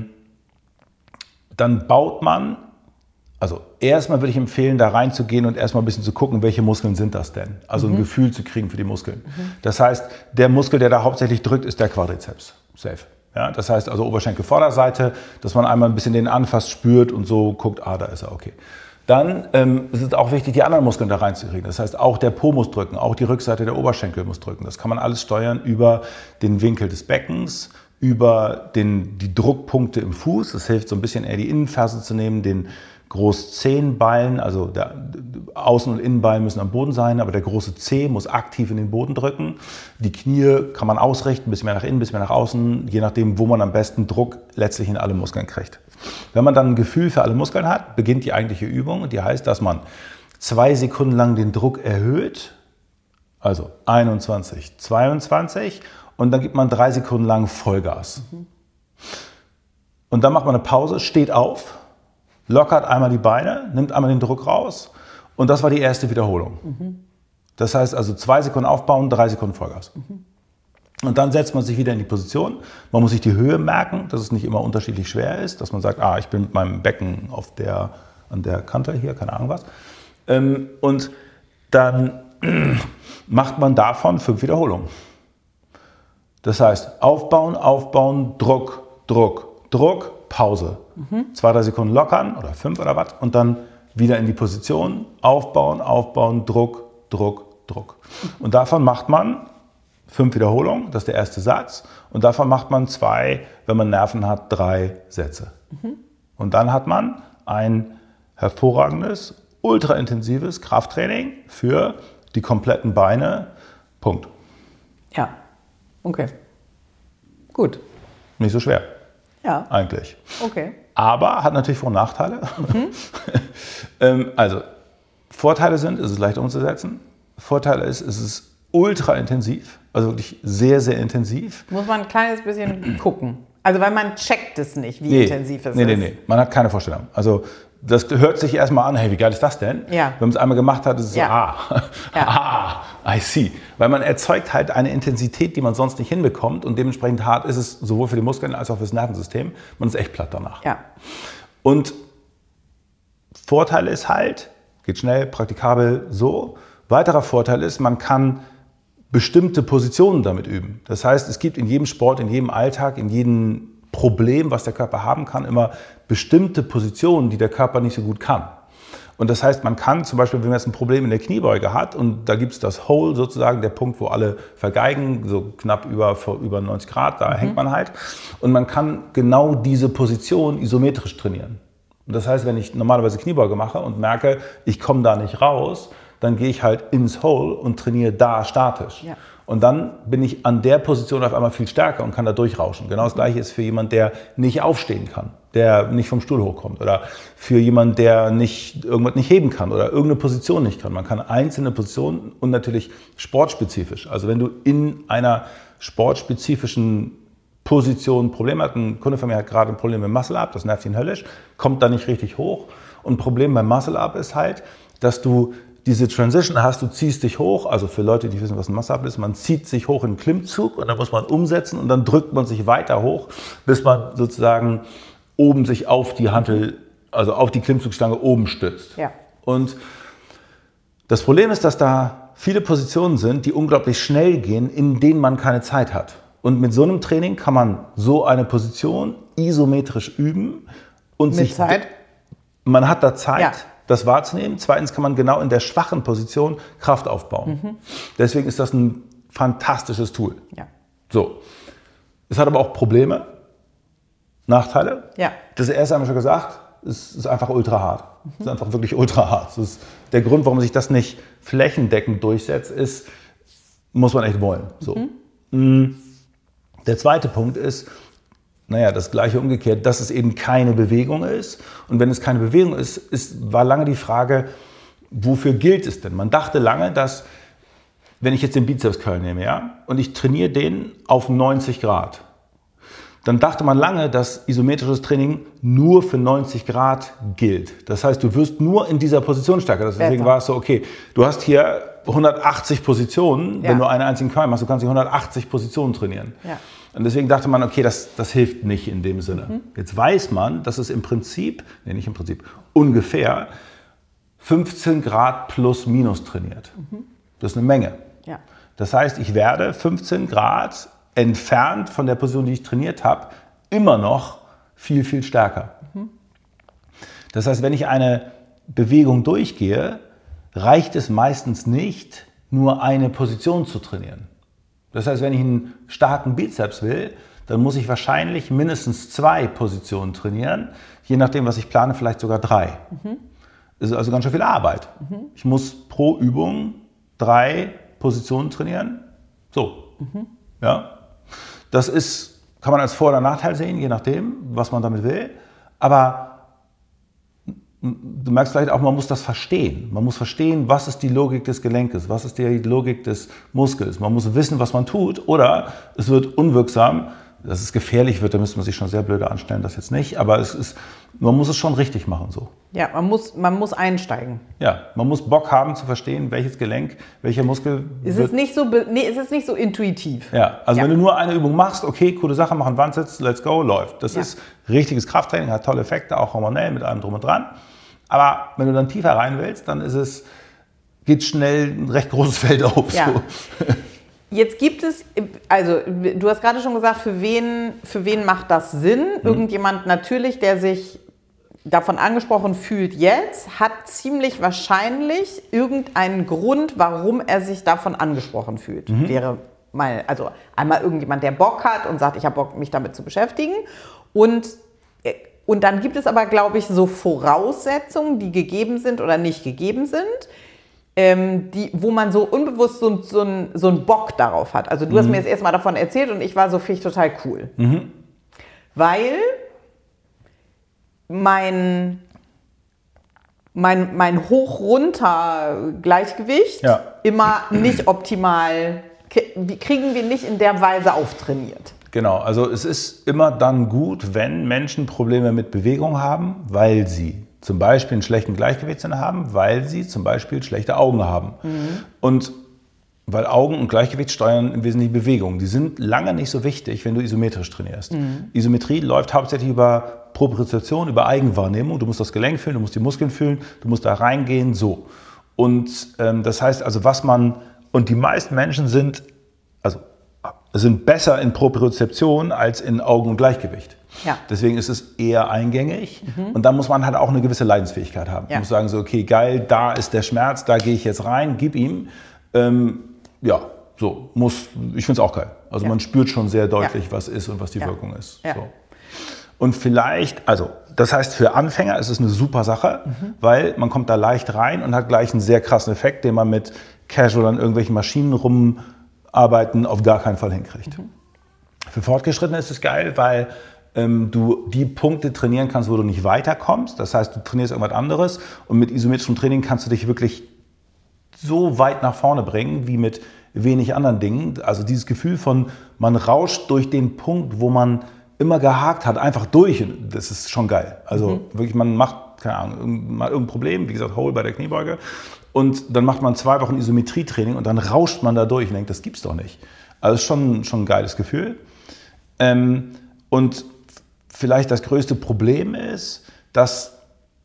A: dann baut man, also erstmal würde ich empfehlen, da reinzugehen und erstmal ein bisschen zu gucken, welche Muskeln sind das denn? Also ein Gefühl zu kriegen für die Muskeln. Das heißt, der Muskel, der da hauptsächlich drückt, ist der Quadrizeps. Safe. Ja, das heißt also Oberschenkelvorderseite, dass man einmal ein bisschen den anfasst, spürt und so guckt, da ist er, okay. Dann ist es auch wichtig, die anderen Muskeln da reinzukriegen. Das heißt, auch der Po muss drücken, auch die Rückseite der Oberschenkel muss drücken. Das kann man alles steuern über den Winkel des Beckens, über die Druckpunkte im Fuß. Das hilft so ein bisschen eher die Innenferse zu nehmen, den Großzehenballen, also der Außen- und Innenballen müssen am Boden sein, aber der große Zeh muss aktiv in den Boden drücken. Die Knie kann man ausrichten, ein bisschen mehr nach innen, ein bisschen mehr nach außen, je nachdem, wo man am besten Druck letztlich in alle Muskeln kriegt. Wenn man dann ein Gefühl für alle Muskeln hat, beginnt die eigentliche Übung und die heißt, dass man 2 Sekunden lang den Druck erhöht, also 21, 22 und dann gibt man 3 Sekunden lang Vollgas. Und dann macht man eine Pause, steht auf, lockert einmal die Beine, nimmt einmal den Druck raus und das war die erste Wiederholung. Das heißt also 2 Sekunden aufbauen, 3 Sekunden Vollgas. Und dann setzt man sich wieder in die Position. Man muss sich die Höhe merken, dass es nicht immer unterschiedlich schwer ist, dass man sagt, ich bin mit meinem Becken an der Kante hier, keine Ahnung was. Und dann macht man davon 5 Wiederholungen. Das heißt, aufbauen, aufbauen, Druck, Druck, Druck, Pause. 2, 3 Sekunden lockern oder 5 oder was und dann wieder in die Position, aufbauen, aufbauen, Druck, Druck, Druck. Und davon macht man 5 Wiederholungen, das ist der erste Satz. Und davon macht man 2, wenn man Nerven hat, 3 Sätze. Und dann hat man ein hervorragendes, ultraintensives Krafttraining für die kompletten Beine. Punkt.
B: Ja, okay. Gut.
A: Nicht so schwer.
B: Ja.
A: Eigentlich.
B: Okay.
A: Aber hat natürlich Vor- und Nachteile. Also, Vorteile sind, es ist leicht umzusetzen. Vorteile ist, es ist ultra intensiv, also wirklich sehr, sehr intensiv.
B: Muss man ein kleines bisschen gucken. Also, weil man checkt es nicht, wie intensiv es ist.
A: Nee, man hat keine Vorstellung. Also, das hört sich erstmal an, hey, wie geil ist das denn?
B: Ja.
A: Wenn man es einmal gemacht hat, ist es so, I see. Weil man erzeugt halt eine Intensität, die man sonst nicht hinbekommt und dementsprechend hart ist es sowohl für die Muskeln als auch für das Nervensystem. Man ist echt platt danach.
B: Ja.
A: Und Vorteil ist halt, geht schnell, praktikabel, so. Weiterer Vorteil ist, man kann bestimmte Positionen damit üben. Das heißt, es gibt in jedem Sport, in jedem Alltag, in jedem Problem, was der Körper haben kann, immer bestimmte Positionen, die der Körper nicht so gut kann. Und das heißt, man kann zum Beispiel, wenn man jetzt ein Problem in der Kniebeuge hat und da gibt es das Hole sozusagen, der Punkt, wo alle vergeigen, so knapp über 90 Grad, da hängt man halt. Und man kann genau diese Position isometrisch trainieren. Und das heißt, wenn ich normalerweise Kniebeuge mache und merke, ich komme da nicht raus, dann gehe ich halt ins Hole und trainiere da statisch. Ja. Und dann bin ich an der Position auf einmal viel stärker und kann da durchrauschen. Genau das Gleiche ist für jemanden, der nicht aufstehen kann, der nicht vom Stuhl hochkommt oder für jemanden, der irgendwas nicht heben kann oder irgendeine Position nicht kann. Man kann einzelne Positionen und natürlich sportspezifisch. Also wenn du in einer sportspezifischen Position ein Problem hast, ein Kunde von mir hat gerade ein Problem mit Muscle-Up, das nervt ihn höllisch, kommt da nicht richtig hoch. Und ein Problem beim Muscle-Up ist halt, dass du diese Transition hast, du ziehst dich hoch, also für Leute, die wissen, was ein Muscle-Up ist, man zieht sich hoch in einen Klimmzug und dann muss man umsetzen und dann drückt man sich weiter hoch, bis man sozusagen oben sich auf die Hantel, also auf die Klimmzugstange oben stützt.
B: Ja.
A: Und das Problem ist, dass da viele Positionen sind, die unglaublich schnell gehen, in denen man keine Zeit hat. Und mit so einem Training kann man so eine Position isometrisch üben und
B: Mit Zeit?
A: Man hat da Zeit,
B: Ja.
A: das wahrzunehmen. Zweitens kann man genau in der schwachen Position Kraft aufbauen. Deswegen ist das ein fantastisches Tool.
B: Ja.
A: So. Es hat aber auch Probleme, Nachteile.
B: Ja.
A: Das erste haben wir schon gesagt, es ist einfach ultra hart. Es ist einfach wirklich ultra hart. Das ist der Grund, warum sich das nicht flächendeckend durchsetzt, ist, muss man echt wollen. So. Der zweite Punkt ist, das Gleiche umgekehrt, dass es eben keine Bewegung ist. Und wenn es keine Bewegung ist, war lange die Frage, wofür gilt es denn? Man dachte lange, dass, wenn ich jetzt den Bizeps Curl nehme, ja, und ich trainiere den auf 90 Grad, dann dachte man lange, dass isometrisches Training nur für 90 Grad gilt. Das heißt, du wirst nur in dieser Position stärker. Deswegen war es so, okay, du hast hier 180 Positionen, wenn du einen einzigen Curl machst, du kannst die 180 Positionen trainieren. Ja. Und deswegen dachte man, okay, das hilft nicht in dem Sinne. Jetzt weiß man, dass es ungefähr 15 Grad plus minus trainiert. Das ist eine Menge. Ja. Das heißt, ich werde 15 Grad entfernt von der Position, die ich trainiert habe, immer noch viel, viel stärker. Das heißt, wenn ich eine Bewegung durchgehe, reicht es meistens nicht, nur eine Position zu trainieren. Das heißt, wenn ich einen starken Bizeps will, dann muss ich wahrscheinlich mindestens 2 Positionen trainieren, je nachdem, was ich plane, vielleicht sogar 3. Das ist also ganz schön viel Arbeit. Ich muss pro Übung 3 Positionen trainieren. So. Ja. Das kann man als Vor- oder Nachteil sehen, je nachdem, was man damit will. Aber du merkst vielleicht auch, man muss das verstehen. Man muss verstehen, was ist die Logik des Gelenkes, was ist die Logik des Muskels. Man muss wissen, was man tut, oder es wird unwirksam. Dass es gefährlich wird, da müsste man sich schon sehr blöde anstellen, das jetzt nicht. Aber man muss es schon richtig machen so.
B: Ja, man muss einsteigen.
A: Ja, man muss Bock haben zu verstehen, welches Gelenk, welcher Muskel.
B: Es ist nicht so intuitiv.
A: Ja, also wenn du nur eine Übung machst, okay, coole Sache, mach einen Wandsitz, let's go, läuft. Das ist richtiges Krafttraining, hat tolle Effekte, auch hormonell mit allem drum und dran. Aber wenn du dann tiefer rein willst, dann geht schnell ein recht großes Feld auf.
B: Ja.
A: So.
B: Jetzt gibt es, also du hast gerade schon gesagt, für wen macht das Sinn? Irgendjemand natürlich, der sich davon angesprochen fühlt jetzt, hat ziemlich wahrscheinlich irgendeinen Grund, warum er sich davon angesprochen fühlt. Wäre also einmal irgendjemand, der Bock hat und sagt, ich habe Bock, mich damit zu beschäftigen. Und dann gibt es aber, glaube ich, so Voraussetzungen, die gegeben sind oder nicht gegeben sind, wo man so unbewusst so einen Bock darauf hat. Also du hast mir jetzt erstmal davon erzählt und ich war so, finde ich total cool. Weil mein Hoch-Runter-Gleichgewicht immer nicht optimal, kriegen wir nicht in der Weise auftrainiert.
A: Genau, also es ist immer dann gut, wenn Menschen Probleme mit Bewegung haben, weil sie zum Beispiel einen schlechten Gleichgewichtssinn haben, weil sie zum Beispiel schlechte Augen haben. Und weil Augen und Gleichgewicht steuern im Wesentlichen Bewegung. Die sind lange nicht so wichtig, wenn du isometrisch trainierst. Isometrie läuft hauptsächlich über Propriozeption, über Eigenwahrnehmung. Du musst das Gelenk fühlen, du musst die Muskeln fühlen, du musst da reingehen, so. Und das heißt also, und die meisten Menschen sind besser in Propriozeption als in Augen- und Gleichgewicht. Ja. Deswegen ist es eher eingängig und dann muss man halt auch eine gewisse Leidensfähigkeit haben. Man muss sagen so, okay, geil, da ist der Schmerz, da gehe ich jetzt rein, gib ihm. Ich finde es auch geil. Also man spürt schon sehr deutlich, was ist und was die Wirkung ist. Ja. So. Und vielleicht, das heißt für Anfänger ist es eine super Sache, weil man kommt da leicht rein und hat gleich einen sehr krassen Effekt, den man mit Casual an irgendwelchen Maschinen rumarbeiten auf gar keinen Fall hinkriegt. Für Fortgeschrittene ist es geil, weil du die Punkte trainieren kannst, wo du nicht weiterkommst. Das heißt, du trainierst irgendwas anderes und mit isometrischem Training kannst du dich wirklich so weit nach vorne bringen, wie mit wenig anderen Dingen. Also dieses Gefühl von, man rauscht durch den Punkt, wo man immer gehakt hat, einfach durch. Das ist schon geil. Also wirklich, man macht, keine Ahnung, mal irgendein Problem, wie gesagt, Hole bei der Kniebeuge. Und dann macht man 2 Wochen Isometrietraining und dann rauscht man da durch und denkt, das gibt's doch nicht. Also schon ein geiles Gefühl. Und vielleicht das größte Problem ist, dass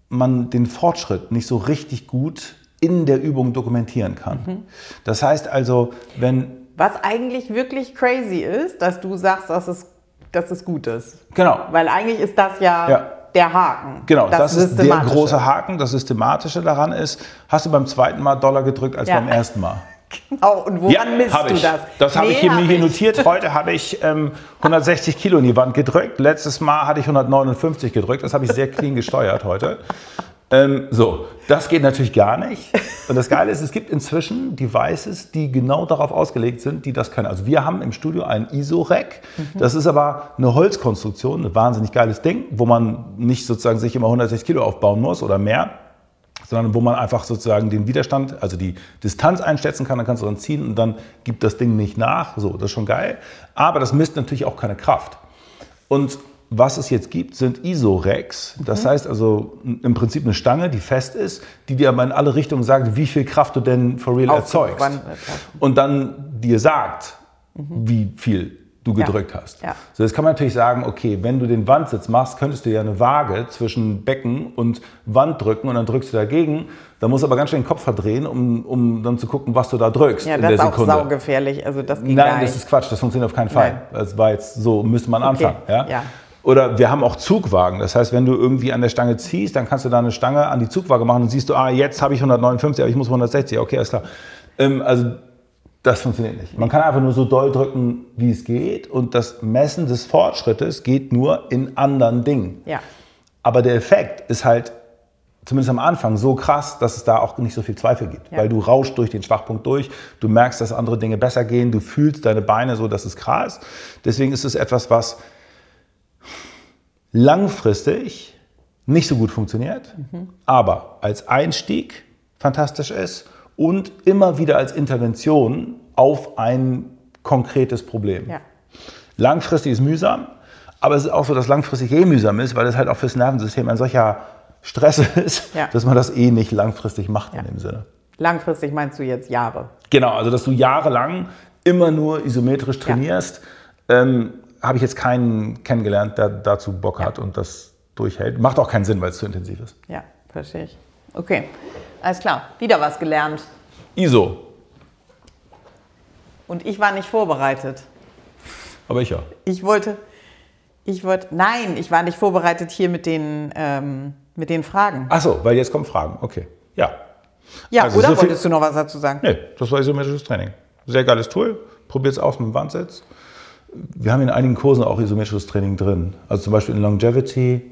A: man den Fortschritt nicht so richtig gut in der Übung dokumentieren kann. Das heißt also,
B: Was eigentlich wirklich crazy ist, dass du sagst, dass es gut ist.
A: Genau.
B: Weil eigentlich ist das ja der Haken.
A: Genau, das ist der große Haken. Das Systematische daran ist, hast du beim zweiten Mal Dollar gedrückt als beim ersten Mal?
B: Genau, und woran misst du das?
A: Das habe ich mir hier notiert. Heute habe ich 160 Kilo in die Wand gedrückt. Letztes Mal hatte ich 159 gedrückt. Das habe ich sehr clean gesteuert heute. So, das geht natürlich gar nicht. Und das Geile ist, es gibt inzwischen Devices, die genau darauf ausgelegt sind, die das können. Also wir haben im Studio ein ISO-Rack. Das ist aber eine Holzkonstruktion, ein wahnsinnig geiles Ding, wo man nicht sozusagen sich immer 160 Kilo aufbauen muss oder mehr, sondern wo man einfach sozusagen den Widerstand, also die Distanz einschätzen kann, dann kannst du dann ziehen und dann gibt das Ding nicht nach. So, das ist schon geil. Aber das misst natürlich auch keine Kraft. Und was es jetzt gibt, sind ISO-Racks. Das heißt also im Prinzip eine Stange, die fest ist, die dir aber in alle Richtungen sagt, wie viel Kraft du denn for real erzeugst. Und dann dir sagt, wie viel du gedrückt hast.
B: Ja.
A: So, jetzt kann man natürlich sagen, okay, wenn du den Wandsitz machst, könntest du ja eine Waage zwischen Becken und Wand drücken und dann drückst du dagegen. Da musst du aber ganz schnell den Kopf verdrehen, um dann zu gucken, was du da drückst in der Sekunde.
B: Ja, das ist auch saugefährlich. Also das geht
A: Nein, das ist Quatsch. Das funktioniert auf keinen Fall. Das war jetzt so, müsste man anfangen. Ja? Oder wir haben auch Zugwagen. Das heißt, wenn du irgendwie an der Stange ziehst, dann kannst du da eine Stange an die Zugwaage machen und siehst du, jetzt habe ich 159, aber ich muss 160. Okay, alles klar. Also das funktioniert nicht. Man kann einfach nur so doll drücken, wie es geht. Und das Messen des Fortschrittes geht nur in anderen Dingen.
B: Ja.
A: Aber der Effekt ist halt, zumindest am Anfang, so krass, dass es da auch nicht so viel Zweifel gibt. Weil du rauschst durch den Schwachpunkt durch, du merkst, dass andere Dinge besser gehen, du fühlst deine Beine so, das ist krass. Deswegen ist es etwas, was langfristig nicht so gut funktioniert, aber als Einstieg fantastisch ist und immer wieder als Intervention auf ein konkretes Problem.
B: Ja.
A: Langfristig ist mühsam, aber es ist auch so, dass langfristig mühsam ist, weil es halt auch fürs Nervensystem ein solcher Stress ist, dass man das nicht langfristig macht in dem Sinne.
B: Langfristig meinst du jetzt Jahre?
A: Genau, also dass du jahrelang immer nur isometrisch trainierst, habe ich jetzt keinen kennengelernt, der dazu Bock hat und das durchhält. Macht auch keinen Sinn, weil es zu intensiv ist.
B: Ja, verstehe ich. Okay, alles klar. Wieder was gelernt.
A: ISO.
B: Und ich war nicht vorbereitet.
A: Aber ich ja.
B: Nein, ich war nicht vorbereitet hier mit den Fragen.
A: Ach so, weil jetzt kommen Fragen. Okay, ja.
B: Ja,
A: also
B: oder wolltest du noch was dazu sagen?
A: Nee, das war isometrisches Training. Sehr geiles Tool. Probiert es aus mit dem Wandsitz. Wir haben in einigen Kursen auch isometrisches Training drin. Also zum Beispiel in Longevity,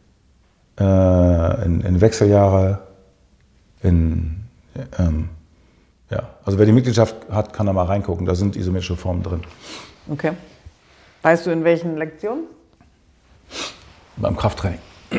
A: in Wechseljahre, also wer die Mitgliedschaft hat, kann da mal reingucken. Da sind isometrische Formen drin.
B: Okay. Weißt du, in welchen Lektionen?
A: Beim Krafttraining.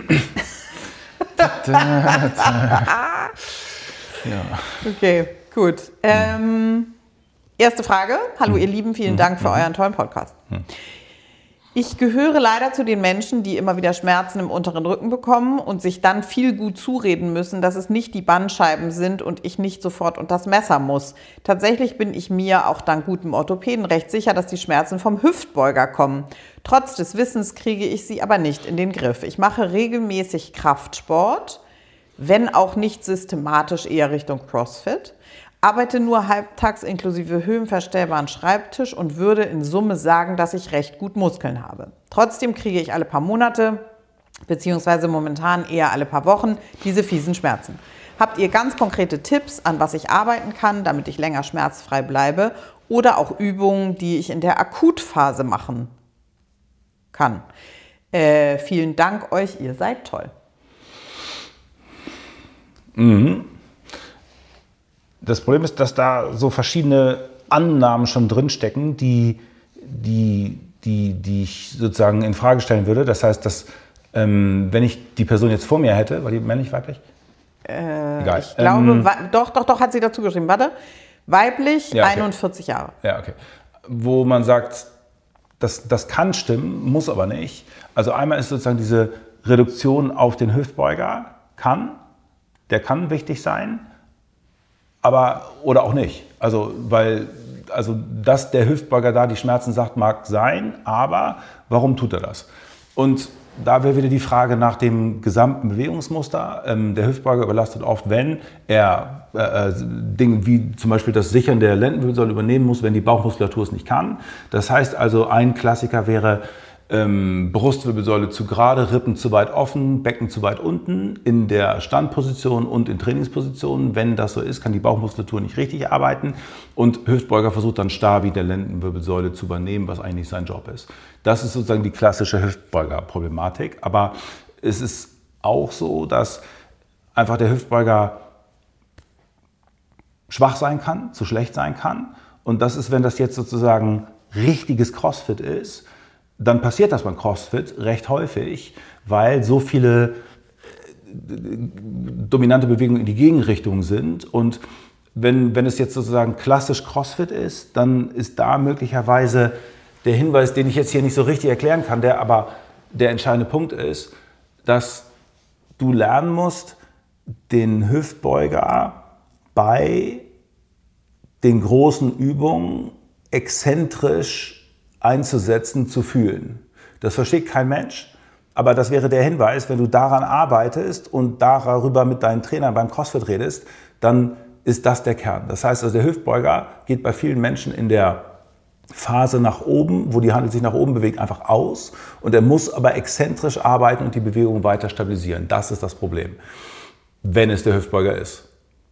B: Okay, gut. Erste Frage. Hallo ihr Lieben, vielen Dank für euren tollen Podcast. Ich gehöre leider zu den Menschen, die immer wieder Schmerzen im unteren Rücken bekommen und sich dann viel gut zureden müssen, dass es nicht die Bandscheiben sind und ich nicht sofort unter das Messer muss. Tatsächlich bin ich mir, auch dank gutem Orthopäden, recht sicher, dass die Schmerzen vom Hüftbeuger kommen. Trotz des Wissens kriege ich sie aber nicht in den Griff. Ich mache regelmäßig Kraftsport, wenn auch nicht systematisch, eher Richtung CrossFit. Arbeite nur halbtags inklusive höhenverstellbaren Schreibtisch und würde in Summe sagen, dass ich recht gut Muskeln habe. Trotzdem kriege ich alle paar Monate, beziehungsweise momentan eher alle paar Wochen, diese fiesen Schmerzen. Habt ihr ganz konkrete Tipps, an was ich arbeiten kann, damit ich länger schmerzfrei bleibe? Oder auch Übungen, die ich in der Akutphase machen kann? Vielen Dank euch, ihr seid toll.
A: Das Problem ist, dass da so verschiedene Annahmen schon drinstecken, die ich sozusagen in Frage stellen würde. Das heißt, dass wenn ich die Person jetzt vor mir hätte, war die männlich, weiblich? Egal.
B: Ich glaube, doch, hat sie dazu geschrieben. Warte, weiblich, ja, okay. 41 Jahre.
A: Ja, okay. Wo man sagt, das kann stimmen, muss aber nicht. Also einmal ist sozusagen diese Reduktion auf den Hüftbeuger, der kann wichtig sein. Aber, oder auch nicht. Dass der Hüftbeuger da die Schmerzen sagt, mag sein, aber warum tut er das? Und da wäre wieder die Frage nach dem gesamten Bewegungsmuster. Der Hüftbeuger überlastet oft, wenn er Dinge wie zum Beispiel das Sichern der Lendenwirbelsäule übernehmen muss, wenn die Bauchmuskulatur es nicht kann. Das heißt also, ein Klassiker wäre Brustwirbelsäule zu gerade, Rippen zu weit offen, Becken zu weit unten in der Standposition und in Trainingspositionen. Wenn das so ist, kann die Bauchmuskulatur nicht richtig arbeiten und Hüftbeuger versucht dann starr wie der Lendenwirbelsäule zu übernehmen, was eigentlich sein Job ist. Das ist sozusagen die klassische Hüftbeuger-Problematik. Aber es ist auch so, dass einfach der Hüftbeuger schwach sein kann, zu schlecht sein kann. Und das ist, wenn das jetzt sozusagen richtiges CrossFit ist, dann passiert das beim CrossFit recht häufig, weil so viele dominante Bewegungen in die Gegenrichtung sind. Und wenn es jetzt sozusagen klassisch CrossFit ist, dann ist da möglicherweise der Hinweis, den ich jetzt hier nicht so richtig erklären kann, der aber der entscheidende Punkt ist, dass du lernen musst, den Hüftbeuger bei den großen Übungen exzentrisch einzusetzen, zu fühlen. Das versteht kein Mensch, aber das wäre der Hinweis, wenn du daran arbeitest und darüber mit deinen Trainern beim CrossFit redest, dann ist das der Kern. Das heißt, also der Hüftbeuger geht bei vielen Menschen in der Phase nach oben, wo die Handel sich nach oben bewegt, einfach aus und er muss aber exzentrisch arbeiten und die Bewegung weiter stabilisieren. Das ist das Problem, wenn es der Hüftbeuger ist.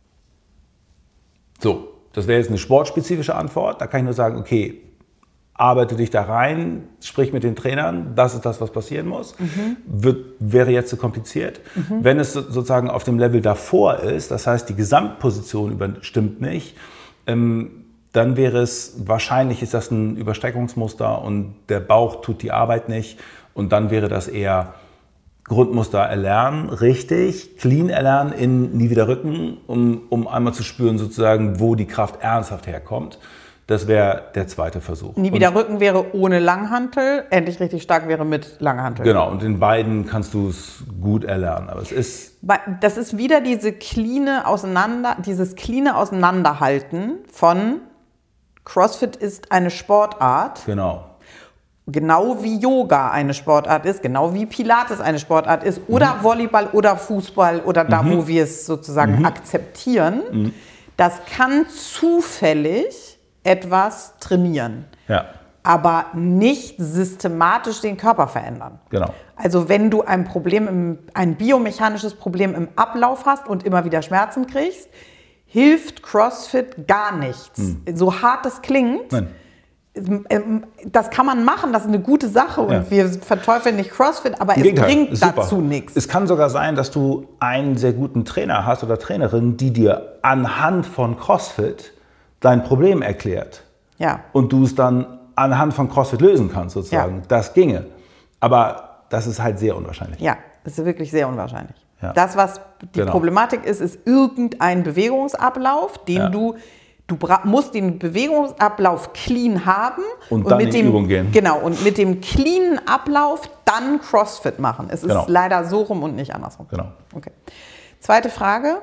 A: So, das wäre jetzt eine sportspezifische Antwort. Da kann ich nur sagen, okay, arbeite dich da rein, sprich mit den Trainern, das ist das, was passieren muss. Wäre jetzt zu kompliziert. Wenn es sozusagen auf dem Level davor ist, das heißt, die Gesamtposition stimmt nicht, dann wäre es, wahrscheinlich ist das ein Überstreckungsmuster und der Bauch tut die Arbeit nicht und dann wäre das eher Grundmuster erlernen, richtig, clean erlernen in nie wieder Rücken, um einmal zu spüren sozusagen, wo die Kraft ernsthaft herkommt. Das wäre der zweite Versuch.
B: Nie wieder Rücken wäre ohne Langhantel, endlich richtig stark wäre mit Langhantel.
A: Genau, und in beiden kannst du es gut erlernen. Aber es ist
B: das ist wieder dieses cleane Auseinanderhalten von CrossFit ist eine Sportart.
A: Genau.
B: Genau wie Yoga eine Sportart ist, genau wie Pilates eine Sportart ist oder Volleyball oder Fußball oder da, wo wir es sozusagen akzeptieren. Das kann zufällig etwas trainieren, aber nicht systematisch den Körper verändern.
A: Genau.
B: Also wenn du ein biomechanisches Problem im Ablauf hast und immer wieder Schmerzen kriegst, hilft CrossFit gar nichts. So hart es klingt,
A: Nein.
B: Das kann man machen, das ist eine gute Sache und wir verteufeln nicht CrossFit, aber es bringt dazu nichts.
A: Es kann sogar sein, dass du einen sehr guten Trainer hast oder Trainerin, die dir anhand von CrossFit dein Problem erklärt und du es dann anhand von CrossFit lösen kannst sozusagen. Ja. Das ginge, aber das ist halt sehr unwahrscheinlich.
B: Ja, das ist wirklich sehr unwahrscheinlich. Ja. Das, was die Problematik ist irgendein Bewegungsablauf, den du musst den Bewegungsablauf clean haben
A: und dann in die Übung gehen.
B: Genau, und mit dem cleanen Ablauf dann CrossFit machen. Es ist leider so rum und nicht andersrum.
A: Genau.
B: Okay. Zweite Frage.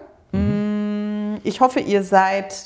B: Ich hoffe, hier ist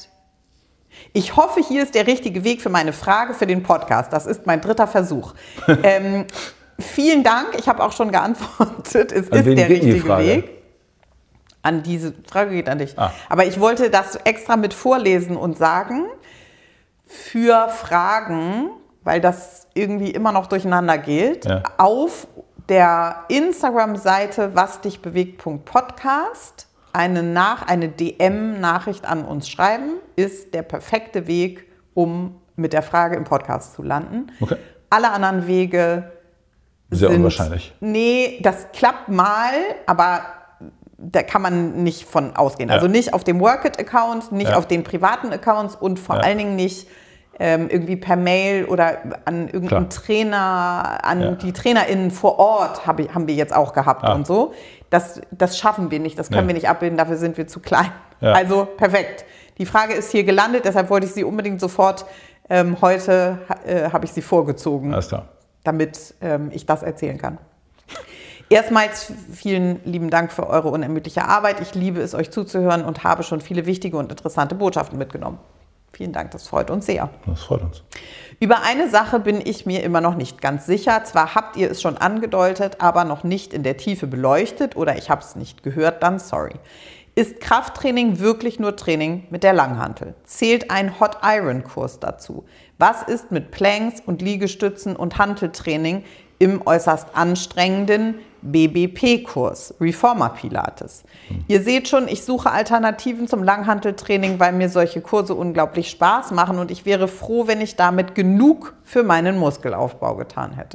B: der richtige Weg für meine Frage für den Podcast. Das ist mein 3. Versuch. Vielen Dank, ich habe auch schon geantwortet. Es ist der richtige Weg. Diese Frage geht an dich. Aber ich wollte das extra mit vorlesen und sagen, für Fragen, weil das irgendwie immer noch durcheinander geht, auf der Instagram-Seite wasdichbewegt.podcast eine DM-Nachricht an uns schreiben, ist der perfekte Weg, um mit der Frage im Podcast zu landen. Okay. Alle anderen Wege
A: sehr unwahrscheinlich.
B: Nee, das klappt mal, aber da kann man nicht von ausgehen. Also nicht auf dem Workit-Account, nicht auf den privaten Accounts und vor allen Dingen nicht irgendwie per Mail oder an irgendeinen Trainer, an die TrainerInnen vor Ort haben wir jetzt auch gehabt und so. Das schaffen wir nicht, das können wir nicht abbilden, dafür sind wir zu klein. Ja. Also perfekt. Die Frage ist hier gelandet, deshalb wollte ich sie unbedingt sofort, heute habe ich sie vorgezogen, damit ich das erzählen kann. Erstmals vielen lieben Dank für eure unermüdliche Arbeit. Ich liebe es, euch zuzuhören und habe schon viele wichtige und interessante Botschaften mitgenommen. Vielen Vielen Dank, das freut uns sehr.
A: Das freut uns.
B: Über eine Sache bin ich mir immer noch nicht ganz sicher. Zwar habt ihr es schon angedeutet, aber noch nicht in der Tiefe beleuchtet oder ich habe es nicht gehört, dann sorry. Ist Krafttraining wirklich nur Training mit der Langhantel? Zählt ein Hot Iron Kurs dazu? Was ist mit Planks und Liegestützen und Hanteltraining im äußerst anstrengenden BBP-Kurs, Reformer Pilates? Ihr seht schon, ich suche Alternativen zum Langhanteltraining, weil mir solche Kurse unglaublich Spaß machen und ich wäre froh, wenn ich damit genug für meinen Muskelaufbau getan hätte.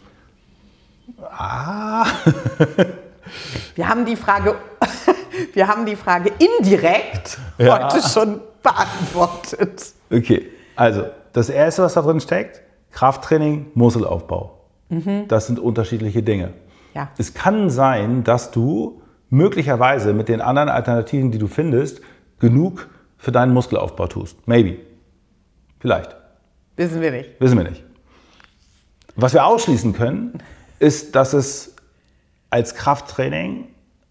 B: Wir haben die Frage indirekt heute schon beantwortet.
A: Okay, also das Erste, was da drin steckt, Krafttraining, Muskelaufbau. Das sind unterschiedliche Dinge.
B: Ja.
A: Es kann sein, dass du möglicherweise mit den anderen Alternativen, die du findest, genug für deinen Muskelaufbau tust. Maybe. Vielleicht.
B: Wissen wir nicht.
A: Wissen wir nicht. Was wir ausschließen können, ist, dass es als Krafttraining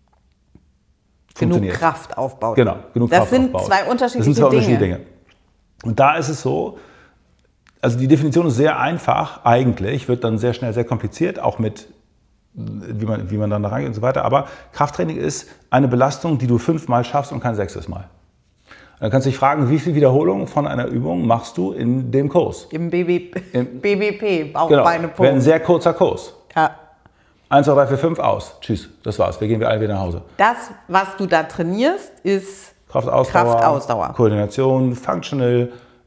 B: Genug Kraft aufbaut.
A: Genau, genug
B: das
A: Kraft
B: sind
A: aufbaut.
B: zwei unterschiedliche
A: Das sind zwei
B: Dinge.
A: unterschiedliche Dinge. Und da ist es so, also die Definition ist sehr einfach eigentlich, wird dann sehr schnell sehr kompliziert, auch mit wie man dann da reingeht und so weiter. Aber Krafttraining ist eine Belastung, die du 5-mal schaffst und kein 6. Mal. Und dann kannst du dich fragen, wie viele Wiederholungen von einer Übung machst du in dem Kurs?
B: Im BBP, Bauch,
A: Genau,
B: Beine, Po.
A: wäre ein sehr kurzer Kurs.
B: Ja.
A: 1, 2, 3, 4, 5, aus. Tschüss, das war's. Wir gehen alle wieder nach Hause.
B: Das, was du da trainierst, ist
A: Kraftausdauer. Koordination, Functional.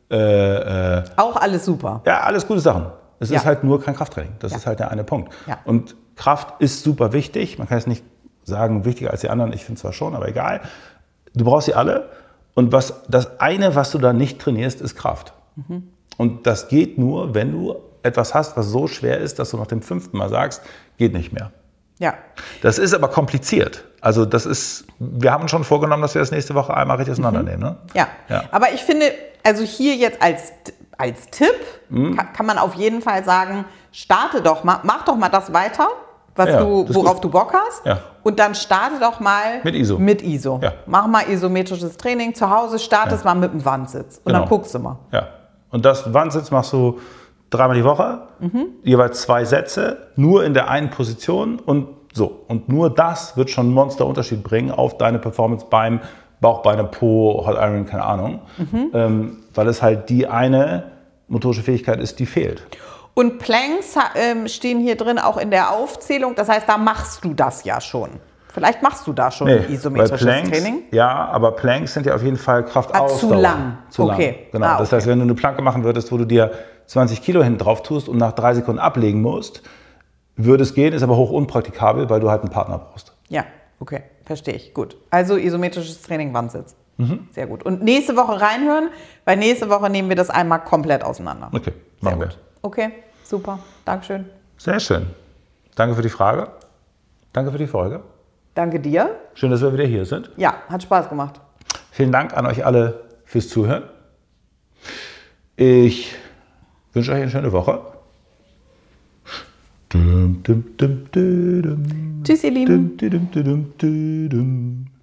B: Auch alles super.
A: Ja, alles gute Sachen. Es
B: Ja.
A: ist halt nur kein Krafttraining. Das ist halt der eine Punkt.
B: Ja.
A: Und Kraft ist super wichtig. Man kann jetzt nicht sagen, wichtiger als die anderen. Ich finde zwar schon, aber egal. Du brauchst sie alle. Und das eine, was du da nicht trainierst, ist Kraft. Und das geht nur, wenn du etwas hast, was so schwer ist, dass du nach dem 5. Mal sagst, geht nicht mehr.
B: Ja.
A: Das ist aber kompliziert. Also wir haben uns schon vorgenommen, dass wir das nächste Woche einmal richtig auseinandernehmen. Ne?
B: Ja.
A: Ja.
B: Aber ich finde, also hier jetzt als Tipp kann man auf jeden Fall sagen, starte doch mal, mach doch mal das weiter, worauf du Bock hast.
A: Ja.
B: Und dann starte doch mal
A: Mit ISO. Ja.
B: Mach mal isometrisches Training zu Hause, starte es mal mit dem Wandsitz. Und dann guckst du mal.
A: Ja. Und das Wandsitz machst du 3-mal die Woche, jeweils 2 Sätze, nur in der einen Position und so. Und nur das wird schon einen Monsterunterschied bringen auf deine Performance beim Bauch, Beine, Po, Hot Iron, keine Ahnung. Weil es halt die eine motorische Fähigkeit ist, die fehlt.
B: Und Planks stehen hier drin auch in der Aufzählung. Das heißt, da machst du das ja schon. Vielleicht machst du da schon isometrisches Training.
A: Ja, aber Planks sind ja auf jeden Fall Kraftausdauer.
B: Zu lang.
A: Zu
B: Okay.
A: lang. Genau. Das heißt, wenn du eine Planke machen würdest, wo du dir 20 Kilo hinten drauf tust und nach 3 Sekunden ablegen musst, würde es gehen, ist aber hoch unpraktikabel, weil du halt einen Partner brauchst.
B: Ja, okay, verstehe ich. Gut. Also isometrisches Training, Wandsitz. Sehr gut. Und nächste Woche reinhören, weil nächste Woche nehmen wir das einmal komplett auseinander.
A: Okay, machen wir.
B: Okay, super. Dankeschön.
A: Sehr schön. Danke für die Frage. Danke für die Folge.
B: Danke dir.
A: Schön, dass wir wieder hier sind.
B: Ja, hat Spaß gemacht.
A: Vielen Dank an euch alle fürs Zuhören. Ich wünsche euch eine schöne Woche.
B: Tschüss, ihr Lieben.